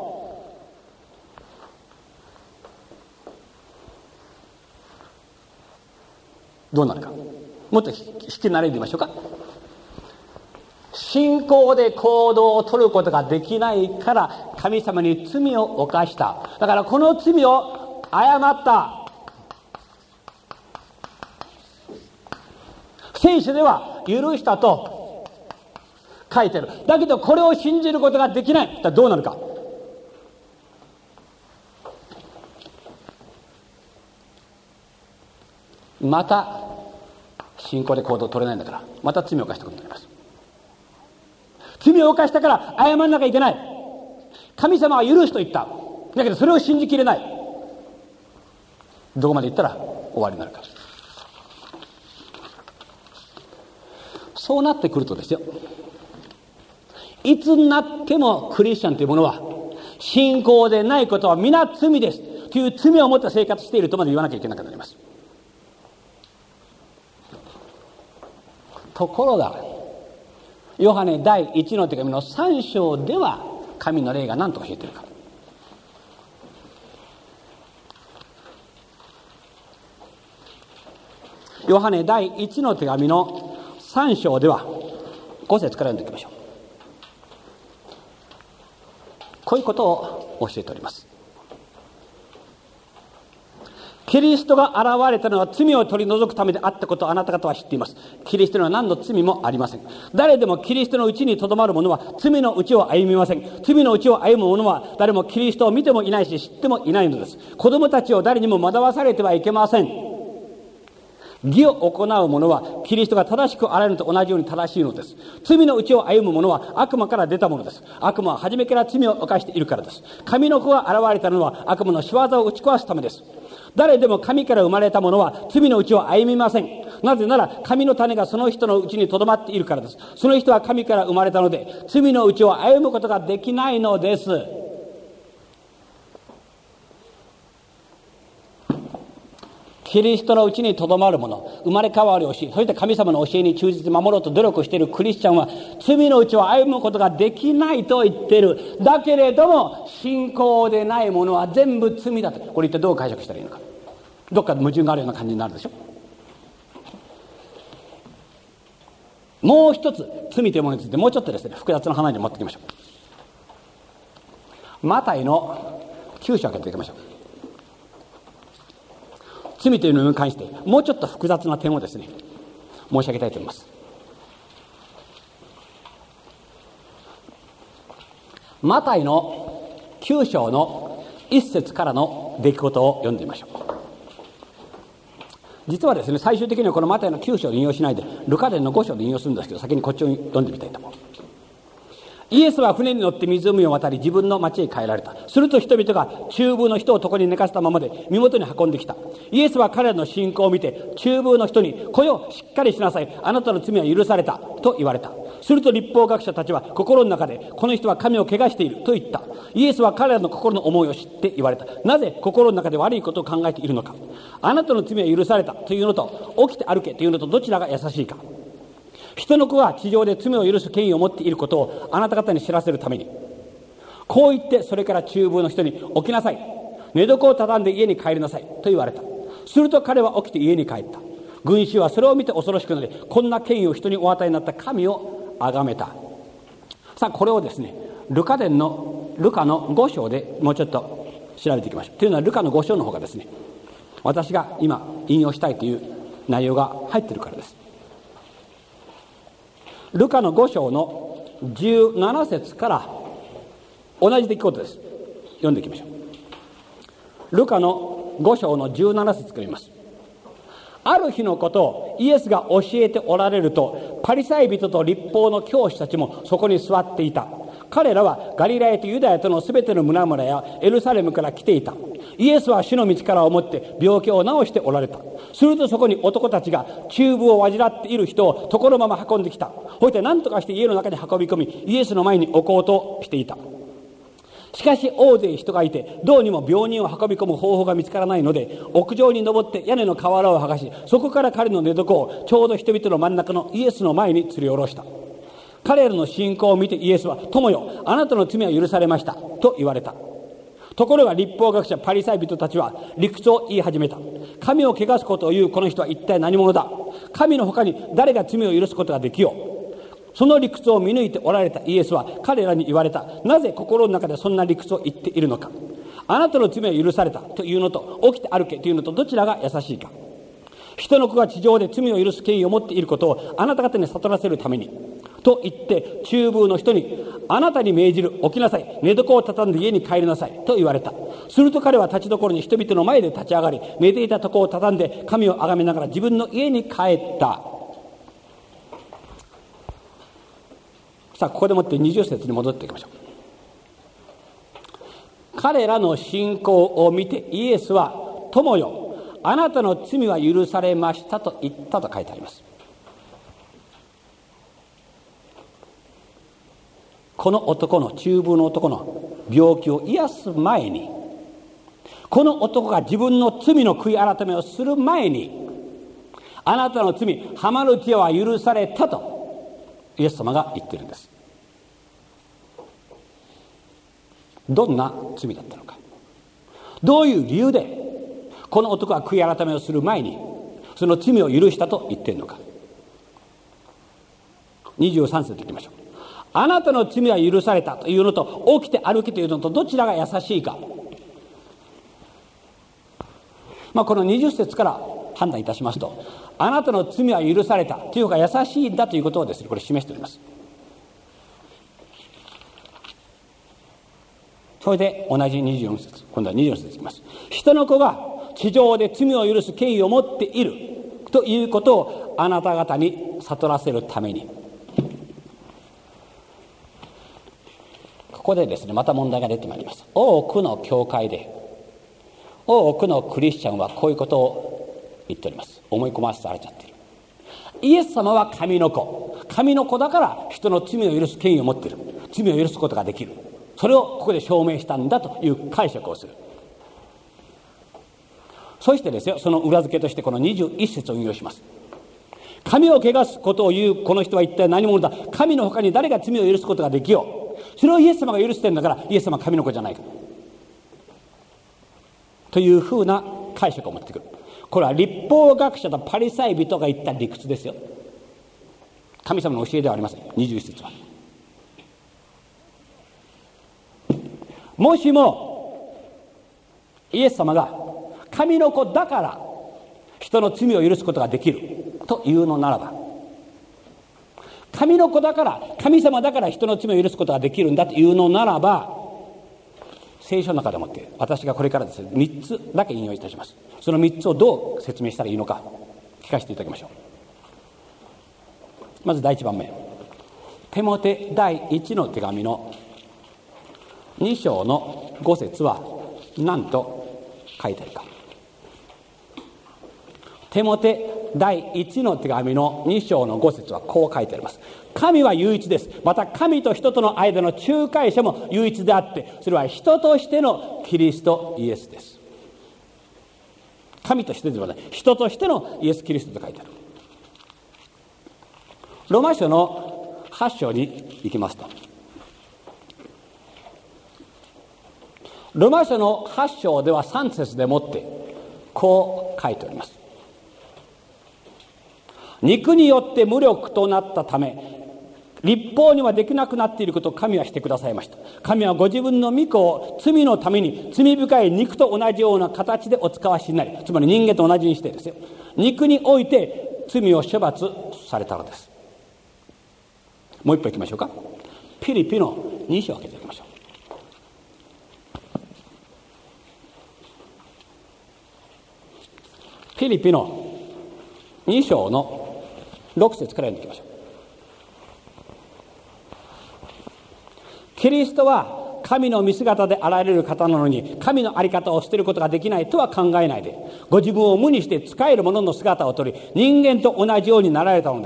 どうなるか、もっと引き慣れてみましょうか。信仰で行動を取ることができないから神様に罪を犯した。だからこの罪を謝った。聖書では許したと書いてる。だけどこれを信じることができない。だからどうなるか。また信仰で行動を取れないんだからまた罪を犯したことになります。罪を犯したから謝らなきゃいけない。神様は許すと言った。だけどそれを信じきれない。どこまで行ったら終わりになるか。そうなってくるとですよ、いつになってもクリスチャンというものは信仰でないことは皆罪ですという罪を持って生活しているとまで言わなきゃいけなくなります。ところがヨハネ第一の手紙のさん章では神の霊が何と教えているか。ヨハネ第一の手紙のさん章ではご節から読んでいきましょう。こういうことを教えております。キリストが現れたのは罪を取り除くためであったことをあなた方は知っています。キリストには何の罪もありません。誰でもキリストのうちにとどまる者は罪のうちを歩みません。罪のうちを歩む者は誰もキリストを見てもいないし知ってもいないのです。子供たちを誰にも惑わされてはいけません。義を行う者はキリストが正しくあられるのと同じように正しいのです。罪のうちを歩む者は悪魔から出たものです。悪魔は初めから罪を犯しているからです。神の子が現れたのは悪魔の仕業を打ち壊すためです。誰でも神から生まれた者は罪のうちを歩みません。なぜなら神の種がその人のうちにとどまっているからです。その人は神から生まれたので罪のうちを歩むことができないのです。キリストのうちにとどまる者、生まれ変わりをし、そして神様の教えに忠実に守ろうと努力しているクリスチャンは罪のうちを歩むことができないと言っている。だけれども信仰でないものは全部罪だと。これ一体どう解釈したらいいのか。どっかで矛盾があるような感じになるでしょ。もう一つ罪というものについてもうちょっとですね複雑な話に持ってきましょう。マタイのきゅう章を開けていきましょう。罪というのに関してもうちょっと複雑な点をですね申し上げたいと思います。マタイのきゅう章の一節からの出来事を読んでみましょう。実はですね最終的にはこのマタイのきゅう章で引用しないでルカ伝のご章で引用するんですけど、先にこっちを読んでみたいと思う。イエスは船に乗って湖を渡り自分の町へ帰られた。すると人々が中風の人を床に寝かせたままで身元に運んできた。イエスは彼らの信仰を見て中風の人に来よしっかりしなさい、あなたの罪は許されたと言われた。すると律法学者たちは心の中でこの人は神を汚していると言った。イエスは彼らの心の思いを知って言われた。なぜ心の中で悪いことを考えているのか。あなたの罪は許されたというのと起きて歩けというのとどちらが優しいか。人の子は地上で罪を許す権威を持っていることをあなた方に知らせるためにこう言ってそれから中風の人に起きなさい、寝床を畳んで家に帰りなさいと言われた。すると彼は起きて家に帰った。群衆はそれを見て恐ろしくなりこんな権威を人にお与えになった神を崇めた。さあこれをですねルカ伝のルカのご章でもうちょっと調べていきましょう。というのはルカのご章の方がですね私が今引用したいという内容が入っているからです。ルカのご章のじゅうなな節から同じ出来事です。読んでいきましょう。ルカのご章のじゅうなな節から見ます。ある日のことをイエスが教えておられると、パリサイ人と律法の教師たちもそこに座っていた。彼らはガリラヤとユダヤとのすべての村々やエルサレムから来ていた。イエスは主の道からをもって病気を治しておられた。するとそこに男たちが中風を患っている人を床のまま運んできた。ほいで何とかして家の中に運び込み、イエスの前に置こうとしていた。しかし大勢人がいて、どうにも病人を運び込む方法が見つからないので、屋上に登って屋根の瓦を剥がし、そこから彼の寝床をちょうど人々の真ん中のイエスの前に吊り下ろした。彼らの信仰を見てイエスは、友よ、あなたの罪は許されましたと言われた。ところが律法学者パリサイ人たちは理屈を言い始めた。神を汚すことを言うこの人は一体何者だ。神の他に誰が罪を許すことができよう。その理屈を見抜いておられたイエスは彼らに言われた。なぜ心の中でそんな理屈を言っているのか。あなたの罪は許されたというのと、起きて歩けというのと、どちらが優しいか。人の子が地上で罪を許す権威を持っていることをあなた方に悟らせるためにと言って、中風の人に、あなたに命じる、起きなさい、寝床を畳んで家に帰りなさいと言われた。すると彼は立ちどころに人々の前で立ち上がり、寝ていた床を畳んで神を崇めながら自分の家に帰った。さあ、ここでもってにじゅっ節に戻っていきましょう。彼らの信仰を見てイエスは、友よ、あなたの罪は許されましたと言ったと書いてあります。この男の、中風の男の病気を癒す前に、この男が自分の罪の悔い改めをする前に、あなたの罪、ハマルティアは許されたとイエス様が言っているんです。どんな罪だったのか、どういう理由でこの男は悔い改めをする前にその罪を許したと言っているのか。にじゅうさん節いきましょう。あなたの罪は許されたというのと、起きて歩きというのと、どちらが優しいか。まあ、このにじゅっ節から判断いたしますと、あなたの罪は許されたという方が優しいんだということをですね、これ示しております。それで同じにじゅうよん節、今度はにじゅうよん節いきます。人の子が地上で罪を許す権威を持っているということをあなた方に悟らせるために。ここでですね、また問題が出てまいります。多くの教会で多くのクリスチャンはこういうことを言っております。思い込ませられちゃっている。イエス様は神の子、神の子だから人の罪を許す権威を持っている、罪を許すことができる、それをここで証明したんだという解釈をする。そしてですよ、その裏付けとしてこのにじゅういち節を引用します。神を汚すことを言うこの人は一体何者だ。神の他に誰が罪を許すことができよう。それをイエス様が許してるんだから、イエス様は神の子じゃないかというふうな解釈を持ってくる。これは律法学者とパリサイ人が言った理屈ですよ。神様の教えではありません。にじゅういち節はもしもイエス様が神の子だから人の罪を許すことができるというのならば、神の子だから、神様だから人の罪を許すことができるんだというのならば、聖書の中でもって私がこれからですね、みっつだけ引用いたします。そのみっつをどう説明したらいいのか聞かせていただきましょう。まず第一番目、テモテ第一の手紙のに章のご節は何と書いてあるか。テモテ第一の手紙のに章のご節はこう書いてあります。神は唯一です。また神と人との間の仲介者も唯一であって、それは人としてのキリストイエスです。神としてではない、人としてのイエス・キリストと書いてある。ロマ書のはち章に行きますと、ロマ書のはち章ではさん節でもってこう書いております。肉によって無力となったため、律法にはできなくなっていることを神はしてくださいました。神はご自分の御子を罪のために罪深い肉と同じような形でお使わしになり、つまり人間と同じにしてですよ、肉において罪を処罰されたのです。もう一歩行きましょうか。ピリピのに章を開けていきましょう。 ピリピのに章のろく節から読んでいきましょう。キリストは神の見姿であられる方なのに、神の在り方を捨てることができないとは考えないで、ご自分を無にして仕える者の姿をとり、人間と同じようになられたのです。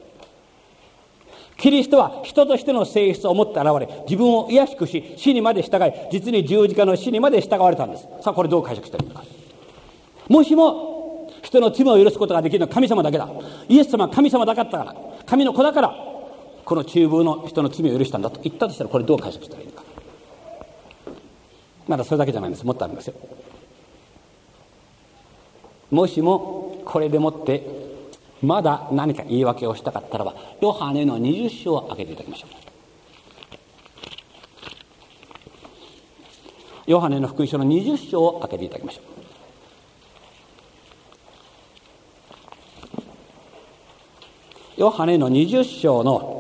キリストは人としての性質を持って現れ、自分を卑しくし、死にまで従い、実に十字架の死にまで従われたんです。さあ、これどう解釈しているのか。もしも人の罪を許すことができるのは神様だけだ。イエス様は神様だかったから、神の子だから、この中風の人の罪を許したんだと言ったとしたら、これどう解釈したらいいのか。まだそれだけじゃないんです。もっとあるんですよ。もしもこれでもってまだ何か言い訳をしたかったらば、ヨハネのにじゅう章を開けていただきましょう。ヨハネの福音書のにじゅう章を開けていただきましょう。ヨハネのにじゅう章の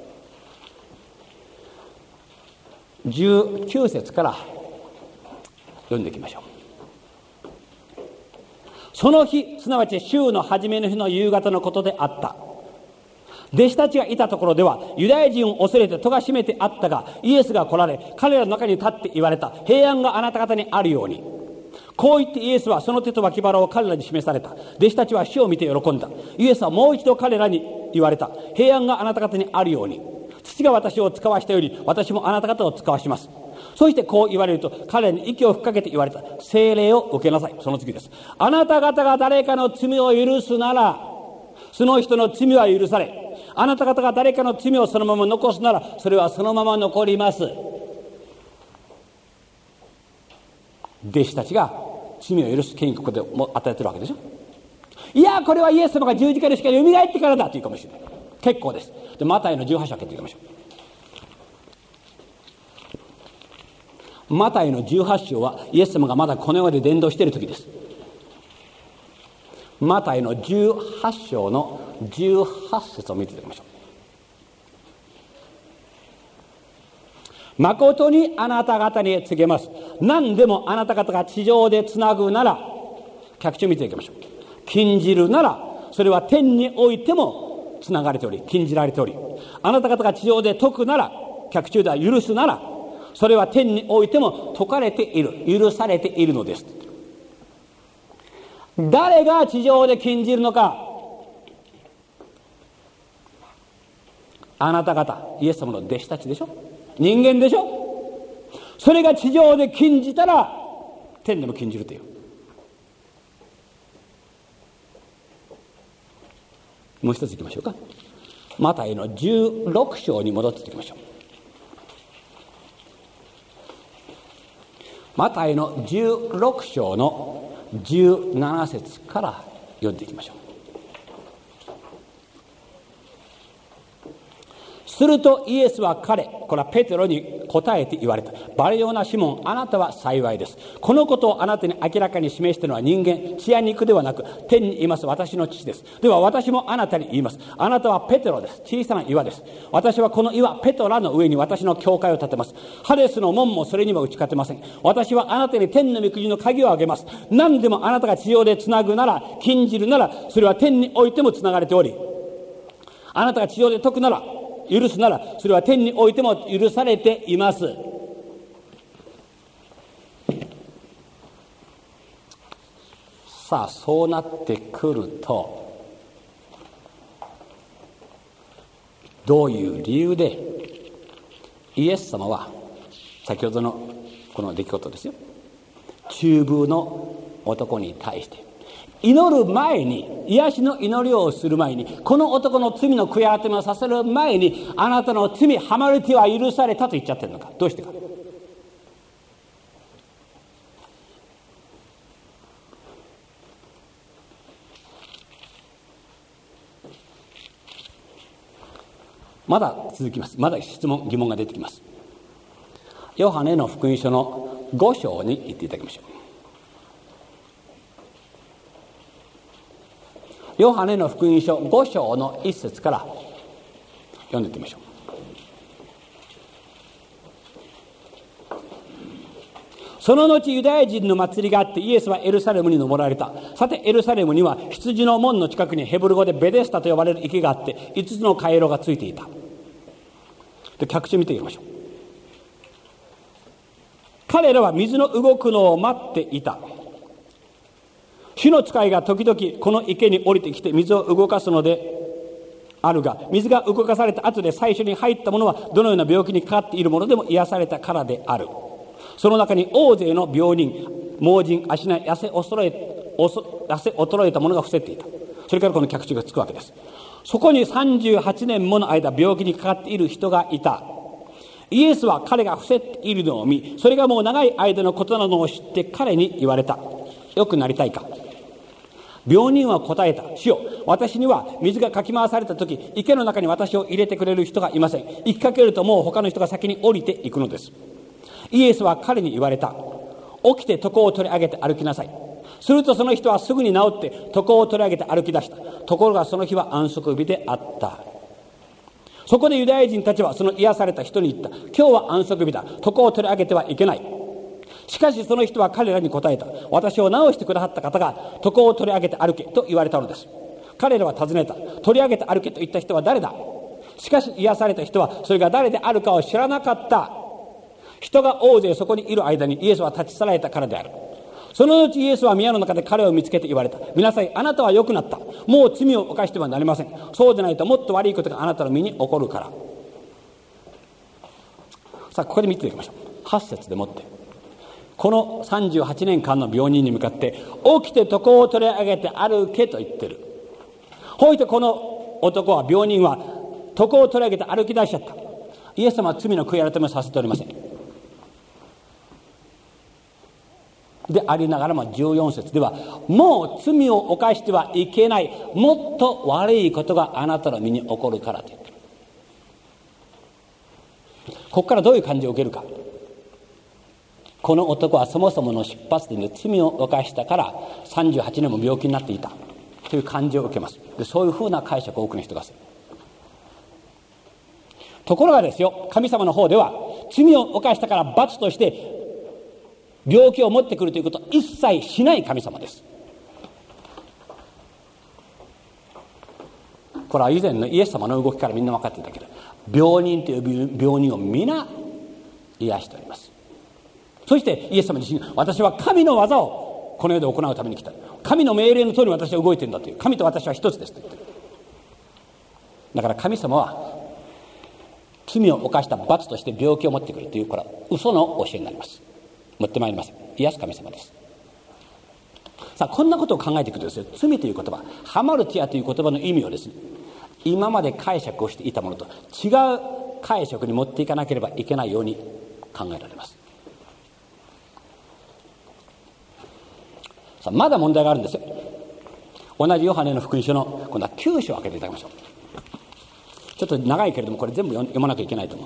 じゅうきゅう節から読んでいきましょう。その日、すなわち週の初めの日の夕方のことであった。弟子たちがいたところでは、ユダヤ人を恐れて戸が閉めてあったが、イエスが来られ、彼らの中に立って言われた。平安があなた方にあるように。こう言ってイエスはその手と脇腹を彼らに示された。弟子たちは死を見て喜んだ。イエスはもう一度彼らに言われた。平安があなた方にあるように。父が私を使わしたより、私もあなた方を使わします。そしてこう言われると、彼らに息を吹っかけて言われた。聖霊を受けなさい。その次です。あなた方が誰かの罪を許すなら、その人の罪は許され、あなた方が誰かの罪をそのまま残すなら、それはそのまま残ります。弟子たちが罪を許す権威ここでも与えてるわけでしょ。いや、これはイエス様が十字架でしかよみがえってからだというかもしれない。結構です。で、マタイのじゅうはち章開けていきましょう。マタイのじゅうはち章はイエス様がまだこの世で伝道している時です。マタイのじゅうはち章のじゅうはち節を見ていただきましょう。誠にあなた方に告げます。何でもあなた方が地上でつなぐなら、脚注見ていきましょう。禁じるなら、それは天においてもつながれており、禁じられており、あなた方が地上で解くなら、脚注では許すなら、それは天においても解かれている、許されているのです。誰が地上で禁じるのか。あなた方、イエス様の弟子たちでしょ。人間でしょ。それが地上で禁じたら天でも禁じるという。もう一ついきましょうか。マタイのじゅうろく章に戻っていきましょう。マタイのじゅうろく章のじゅうなな節から読んでいきましょう。するとイエスは彼、これはペテロに答えて言われた。バルヨナシモン、あなたは幸いです。このことをあなたに明らかに示したのは人間、血や肉ではなく天にいます私の父です。では私もあなたに言います。あなたはペテロです。小さな岩です。私はこの岩ペトラの上に私の教会を建てます。ハデスの門もそれにも打ち勝てません。私はあなたに天の御国の鍵をあげます。何でもあなたが地上でつなぐなら、禁じるなら、それは天においてもつながれており、あなたが地上で解くなら、許すなら、それは天においても許されています。さあ、そうなってくると、どういう理由でイエス様は先ほどのこの出来事ですよ、中風の男に対して祈る前に、癒しの祈りをする前に、この男の罪の悔い改めをさせる前に、あなたの罪ハマルティは許されたと言っちゃってるのか。どうしてか。まだ続きます。まだ質問疑問が出てきます。ヨハネの福音書のご章に行っていただきましょう。ヨハネの福音書ご章の一節から読んでいきましょう。 その後ユダヤ人の祭りがあってイエスはエルサレムに登られた。さてエルサレムには羊の門の近くにヘブル語でベデスタと呼ばれる池があって五つの回廊がついていた。で、脚注見てみましょう。彼らは水の動くのを待っていた。主の使いが時々この池に降りてきて水を動かすのであるが、水が動かされた後で最初に入ったものはどのような病気にかかっているものでも癒されたからである。その中に大勢の病人、盲人、足の痩せ衰え、痩せ衰えたものが伏せっていた。それからこの脚注がつくわけです。そこにさんじゅうはちねんもの間病気にかかっている人がいた。イエスは彼が伏せっているのを見、それがもう長い間のことなのを知って彼に言われた。よくなりたいか。病人は答えた。主よ、私には水がかき回された時、池の中に私を入れてくれる人がいません。行きかけるともう他の人が先に降りていくのです。イエスは彼に言われた。起きて床を取り上げて歩きなさい。するとその人はすぐに治って床を取り上げて歩き出した。ところがその日は安息日であった。そこでユダヤ人たちはその癒された人に言った。今日は安息日だ。床を取り上げてはいけない。しかしその人は彼らに答えた。私を治してくださった方が床を取り上げて歩けと言われたのです。彼らは尋ねた。取り上げて歩けと言った人は誰だ。しかし癒された人はそれが誰であるかを知らなかった。人が大勢そこにいる間にイエスは立ち去られたからである。その後イエスは宮の中で彼を見つけて言われた。見なさい、あなたは良くなった。もう罪を犯してはなりません。そうでないともっと悪いことがあなたの身に起こるから。さあここで見ていきましょう。はち節でもってこのさんじゅうはちねんかんの病人に向かって起きて床を取り上げて歩けと言ってる。ほいてこの男は病人は床を取り上げて歩き出しちゃった。イエス様は罪の悔い改めをさせておりません。でありながらもじゅうよん節ではもう罪を犯してはいけない、もっと悪いことがあなたの身に起こるからと言ってる。ここからどういう感じを受けるか。この男はそもそもの出発点で罪を犯したからさんじゅうはちねんも病気になっていたという感じを受けます。でそういうふうな解釈を多くの人がする。ところがですよ、神様の方では罪を犯したから罰として病気を持ってくるということを一切しない神様です。これは以前のイエス様の動きからみんな分かっていたけど、病人という病人を皆癒しております。そしてイエス様自身が私は神の技をこの世で行うために来た、神の命令の通り私は動いているんだという、神と私は一つですと言ってる。だから神様は罪を犯した罰として病気を持ってくるという、これは嘘の教えになります。持ってまいりません。癒す神様です。さあこんなことを考えていくとですね、罪という言葉、ハマルティアという言葉の意味をですね、今まで解釈をしていたものと違う解釈に持っていかなければいけないように考えられます。さあまだ問題があるんですよ。同じヨハネの福音書の今度はきゅう章を開けていただきましょう。ちょっと長いけれどもこれ全部読まなきゃいけないと思う。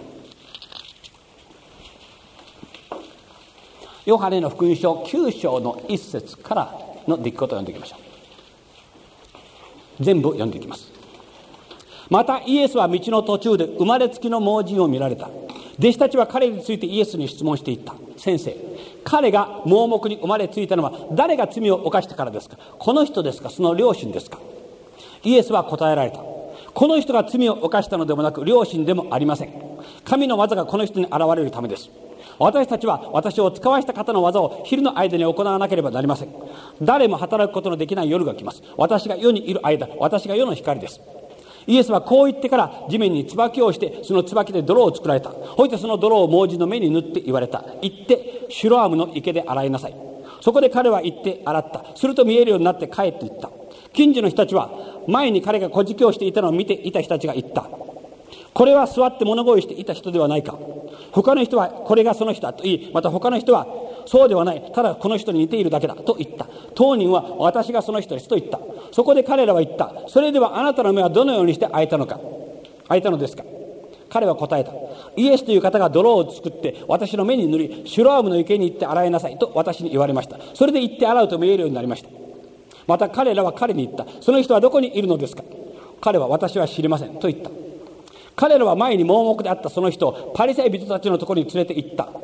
ヨハネの福音書きゅう章のいっ節からの出来事を読んでいきましょう。全部読んでいきます。またイエスは道の途中で生まれつきの盲人を見られた。弟子たちは彼についてイエスに質問していった。先生、彼が盲目に生まれついたのは誰が罪を犯したからですか。この人ですか、その両親ですか。イエスは答えられた。この人が罪を犯したのでもなく両親でもありません。神の技がこの人に現れるためです。私たちは私を使わした方の技を昼の間に行わなければなりません。誰も働くことのできない夜が来ます。私が世にいる間、私が世の光です。イエスはこう言ってから地面に椿をして、その椿で泥を作られた。ほいてその泥を盲人の目に塗って言われた。行ってシュロアムの池で洗いなさい。そこで彼は行って洗った。すると見えるようになって帰っていった。近所の人たちは前に彼が小じをしていたのを見ていた人たちが言った。これは座って物乞いしていた人ではないか。他の人はこれがその人だと言い、また他の人はそうではない、ただこの人に似ているだけだと言った。当人は私がその人ですと言った。そこで彼らは言った。それではあなたの目はどのようにして開いたのか、開いたのですか。彼は答えた。イエスという方が泥を作って私の目に塗り、シュロアムの池に行って洗いなさいと私に言われました。それで行って洗うと見えるようになりました。また彼らは彼に言った。その人はどこにいるのですか。彼は私は知りませんと言った。彼らは前に盲目であったその人をパリサイ人たちのところに連れて行った。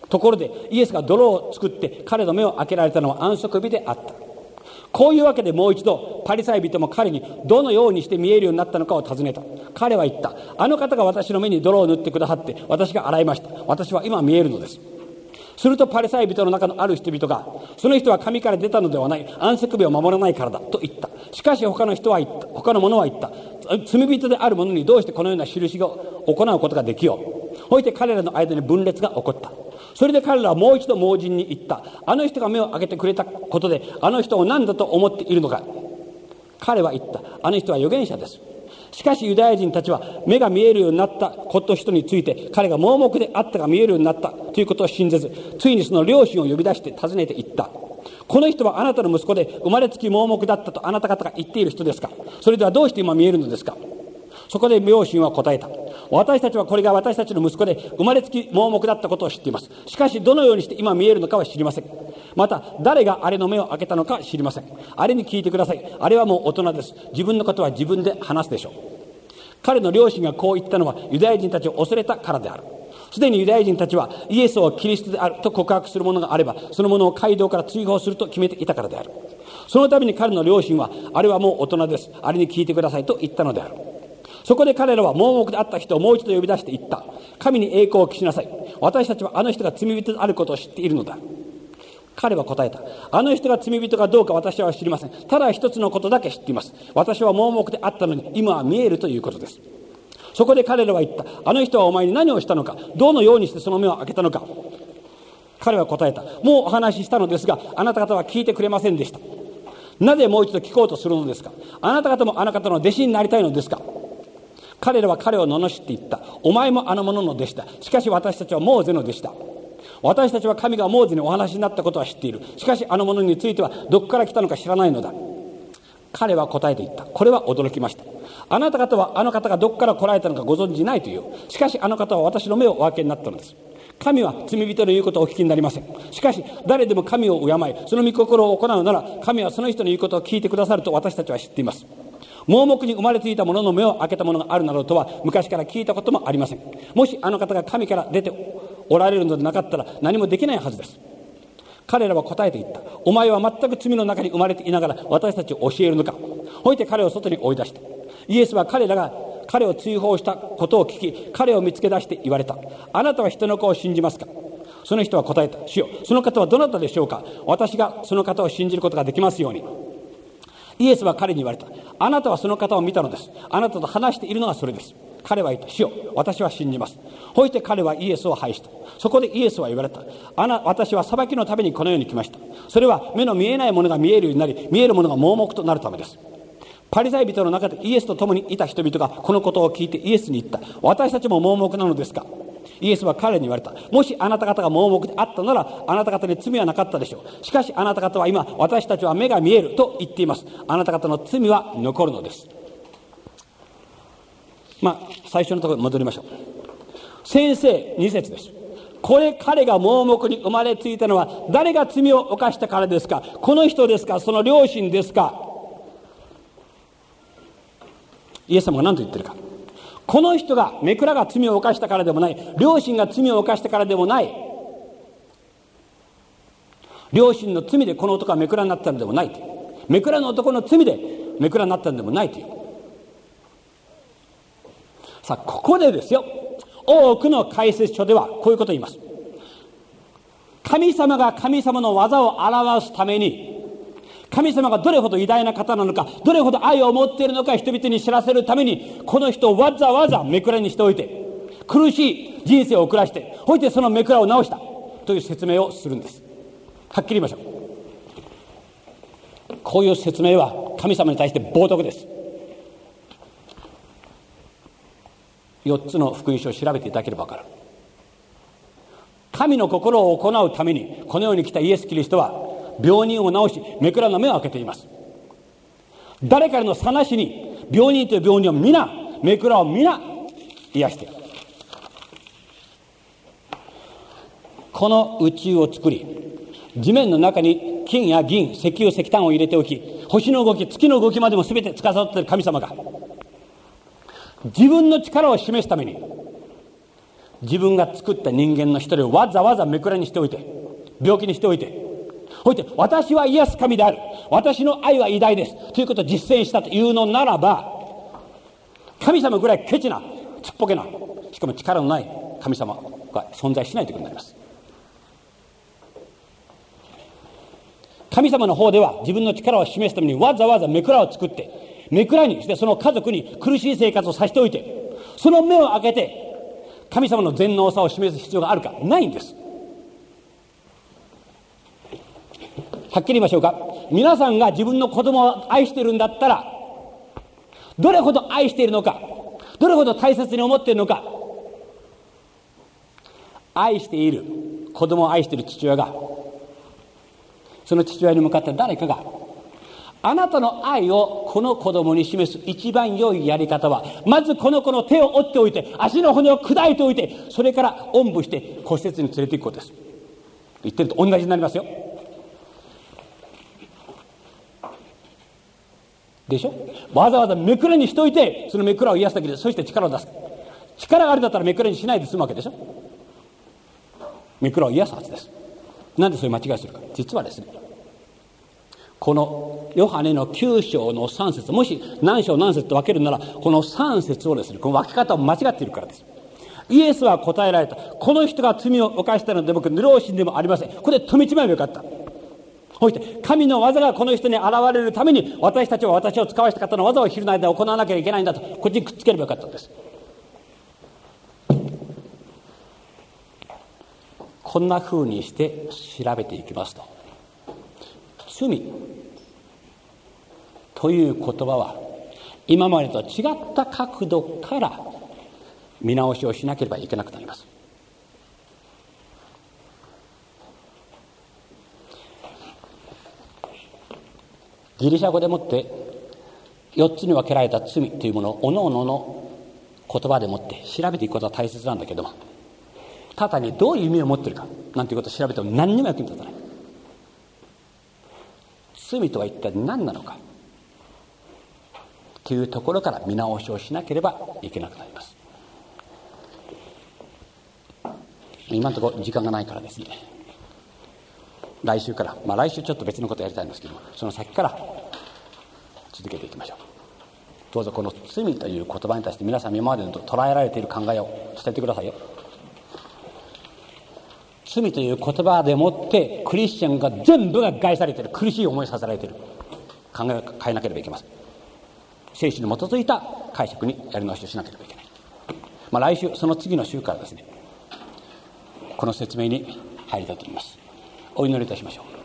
ところでイエスが泥を作って彼の目を開けられたのは安息日であった。こういうわけでもう一度パリサイ人も彼にどのようにして見えるようになったのかを尋ねた。彼は言った。あの方が私の目に泥を塗ってくださって私が洗いました。私は今見えるのです。するとパリサイ人の中のある人々が、その人は神から出たのではない、安息日を守らないからだと言った。しかし他の人は言った。他の者は言った。罪人である者にどうしてこのような印を行うことができよう。ほいて彼らの間に分裂が起こった。それで彼らはもう一度盲人に言った。あの人が目を開けてくれたことであの人を何だと思っているのか。彼は言った。あの人は預言者です。しかしユダヤ人たちは目が見えるようになったこと人について彼が盲目であったが見えるようになったということを信ぜず、ついにその両親を呼び出して尋ねていった。この人はあなたの息子で生まれつき盲目だったとあなた方が言っている人ですか。それではどうして今見えるのですか。そこで両親は答えた。私たちはこれが私たちの息子で生まれつき盲目だったことを知っています。しかしどのようにして今見えるのかは知りません。また誰があれの目を開けたのか知りません。あれに聞いてください。あれはもう大人です。自分のことは自分で話すでしょう。彼の両親がこう言ったのはユダヤ人たちを恐れたからである。すでにユダヤ人たちはイエスをキリストであると告白する者があればその者を街道から追放すると決めていたからである。そのために彼の両親はあれはもう大人です。あれに聞いてくださいと言ったのである。そこで彼らは盲目であった人をもう一度呼び出して言った。神に栄光を期しなさい。私たちはあの人が罪人であることを知っているのだ。彼は答えた。あの人が罪人かどうか私は知りません。ただ一つのことだけ知っています。私は盲目であったのに今は見えるということです。そこで彼らは言った。あの人はお前に何をしたのか。どのようにしてその目を開けたのか。彼は答えた。もうお話ししたのですがあなた方は聞いてくれませんでした。なぜもう一度聞こうとするのですか。あなた方もあなた方の弟子になりたいのですか。彼らは彼を罵って言った。お前もあの者の弟子だ。しかし私たちはモーゼの弟子だ。私たちは神がモーゼにお話になったことは知っている。しかしあの者についてはどこから来たのか知らないのだ。彼は答えて言った。これは驚きました。あなた方はあの方がどこから来られたのかご存じないという。しかしあの方は私の目をお開けになったのです。神は罪人の言うことをお聞きになりません。しかし誰でも神を敬いその御心を行うなら神はその人の言うことを聞いてくださると私たちは知っています。盲目に生まれついた者の目を開けたものがあるなどとは昔から聞いたこともありません。もしあの方が神から出ておられるのでなかったら何もできないはずです。彼らは答えて言った。お前は全く罪の中に生まれていながら私たちを教えるのか。ほいて彼を外に追い出した。イエスは彼らが彼を追放したことを聞き彼を見つけ出して言われた。あなたは人の子を信じますか。その人は答えた。主よ、その方はどなたでしょうか。私がその方を信じることができますように。イエスは彼に言われた。あなたはその方を見たのです。あなたと話しているのはそれです。彼は言った。主よ、私は信じます。ほいて彼はイエスを拝した。そこでイエスは言われた。あな私は裁きのためにこの世に来ました。それは目の見えないものが見えるようになり見えるものが盲目となるためです。パリサイ人の中でイエスと共にいた人々がこのことを聞いてイエスに言った。私たちも盲目なのですか。イエスは彼に言われた。もしあなた方が盲目であったならあなた方に罪はなかったでしょう。しかしあなた方は今私たちは目が見えると言っています。あなた方の罪は残るのです。まあ最初のところに戻りましょう。先生に節です。これ彼が盲目に生まれついたのは誰が罪を犯したからですか。この人ですか、その両親ですか。イエス様が何と言ってるか。この人が目くらが罪を犯したからでもない、両親が罪を犯したからでもない、両親の罪でこの男は目くらになったのでもないという、目くらの男の罪で目くらになったのでもないという。さあここでですよ、多くの解説書ではこういうことを言います。神様が神様の技を表すために、神様がどれほど偉大な方なのか、どれほど愛を持っているのか人々に知らせるために、この人をわざわざ目くらにしておいて苦しい人生を送らして、ほいてその目くらを直したという説明をするんです。はっきり言いましょう。こういう説明は神様に対して冒涜です。よっつの福音書を調べていただければ分かる。神の心を行うためにこの世に来たイエス・キリストは病人を治し目くらの目を開けています。誰からのさなしに病人という病人を皆、目くらを皆癒している。この宇宙を作り、地面の中に金や銀、石油、石炭を入れておき、星の動き、月の動きまでも全て司っている神様が自分の力を示すために自分が作った人間の一人をわざわざめくらにしておいて、病気にしておいて、ほいで私は癒す神である、私の愛は偉大ですということを実践したというのならば、神様ぐらいケチな、ちっぽけな、しかも力のない神様が存在しないということになります。神様の方では自分の力を示すためにわざわざめくらを作って、めくらにしてその家族に苦しい生活をさせておいて、その目を開けて神様の全能さを示す必要があるか、ないんです。はっきり言いましょうか。皆さんが自分の子供を愛しているんだったら、どれほど愛しているのか、どれほど大切に思っているのか、愛している子供を愛している父親が、その父親に向かって誰かが、あなたの愛をこの子供に示す一番良いやり方は、まずこの子の手を折っておいて、足の骨を砕いておいて、それからおんぶして骨折に連れて行くことです。言ってると同じになりますよ。でしょ。わざわざめくらにしておいて、そのめくらを癒すだけで、そして力を出す。力があるんだったらめくらにしないで済むわけでしょ。めくらを癒すはずです。なんでそういう間違いするか。実はですね、このヨハネのきゅう章のさん節、もし何章何節と分けるなら、このさん節をですね、この分け方を間違っているからです。イエスは答えられた。この人が罪を犯したので僕、両親でもありません。これで止めちまえばよかった。そして神の技がこの人に現れるために、私たちは私を使わした方の技を昼の間行わなきゃいけないんだと、こっちにくっつければよかったんです。こんな風にして調べていきますと、罪という言葉は今までと違った角度から見直しをしなければいけなくなります。ギリシャ語でもってよっつに分けられた罪というものをおのおのの言葉でもって調べていくことは大切なんだけども、ただにどういう意味を持っているかなんていうことを調べても何にも役に立たない。罪とは一体何なのかというところから見直しをしなければいけなくなります。今のところ時間がないからですね、来週から、まあ来週ちょっと別のことをやりたいんですけども、その先から続けていきましょう。どうぞこの罪という言葉に対して皆さん今までのと捉えられている考えを伝えてくださいよ。罪という言葉でもってクリスチャンが全部が害されている、苦しい思いさせられている考えを変えなければいけません。聖書に基づいた解釈にやり直しをしなければいけない。まあ来週、その次の週からですね、この説明に入りたいと思います。お祈りいたしましょう。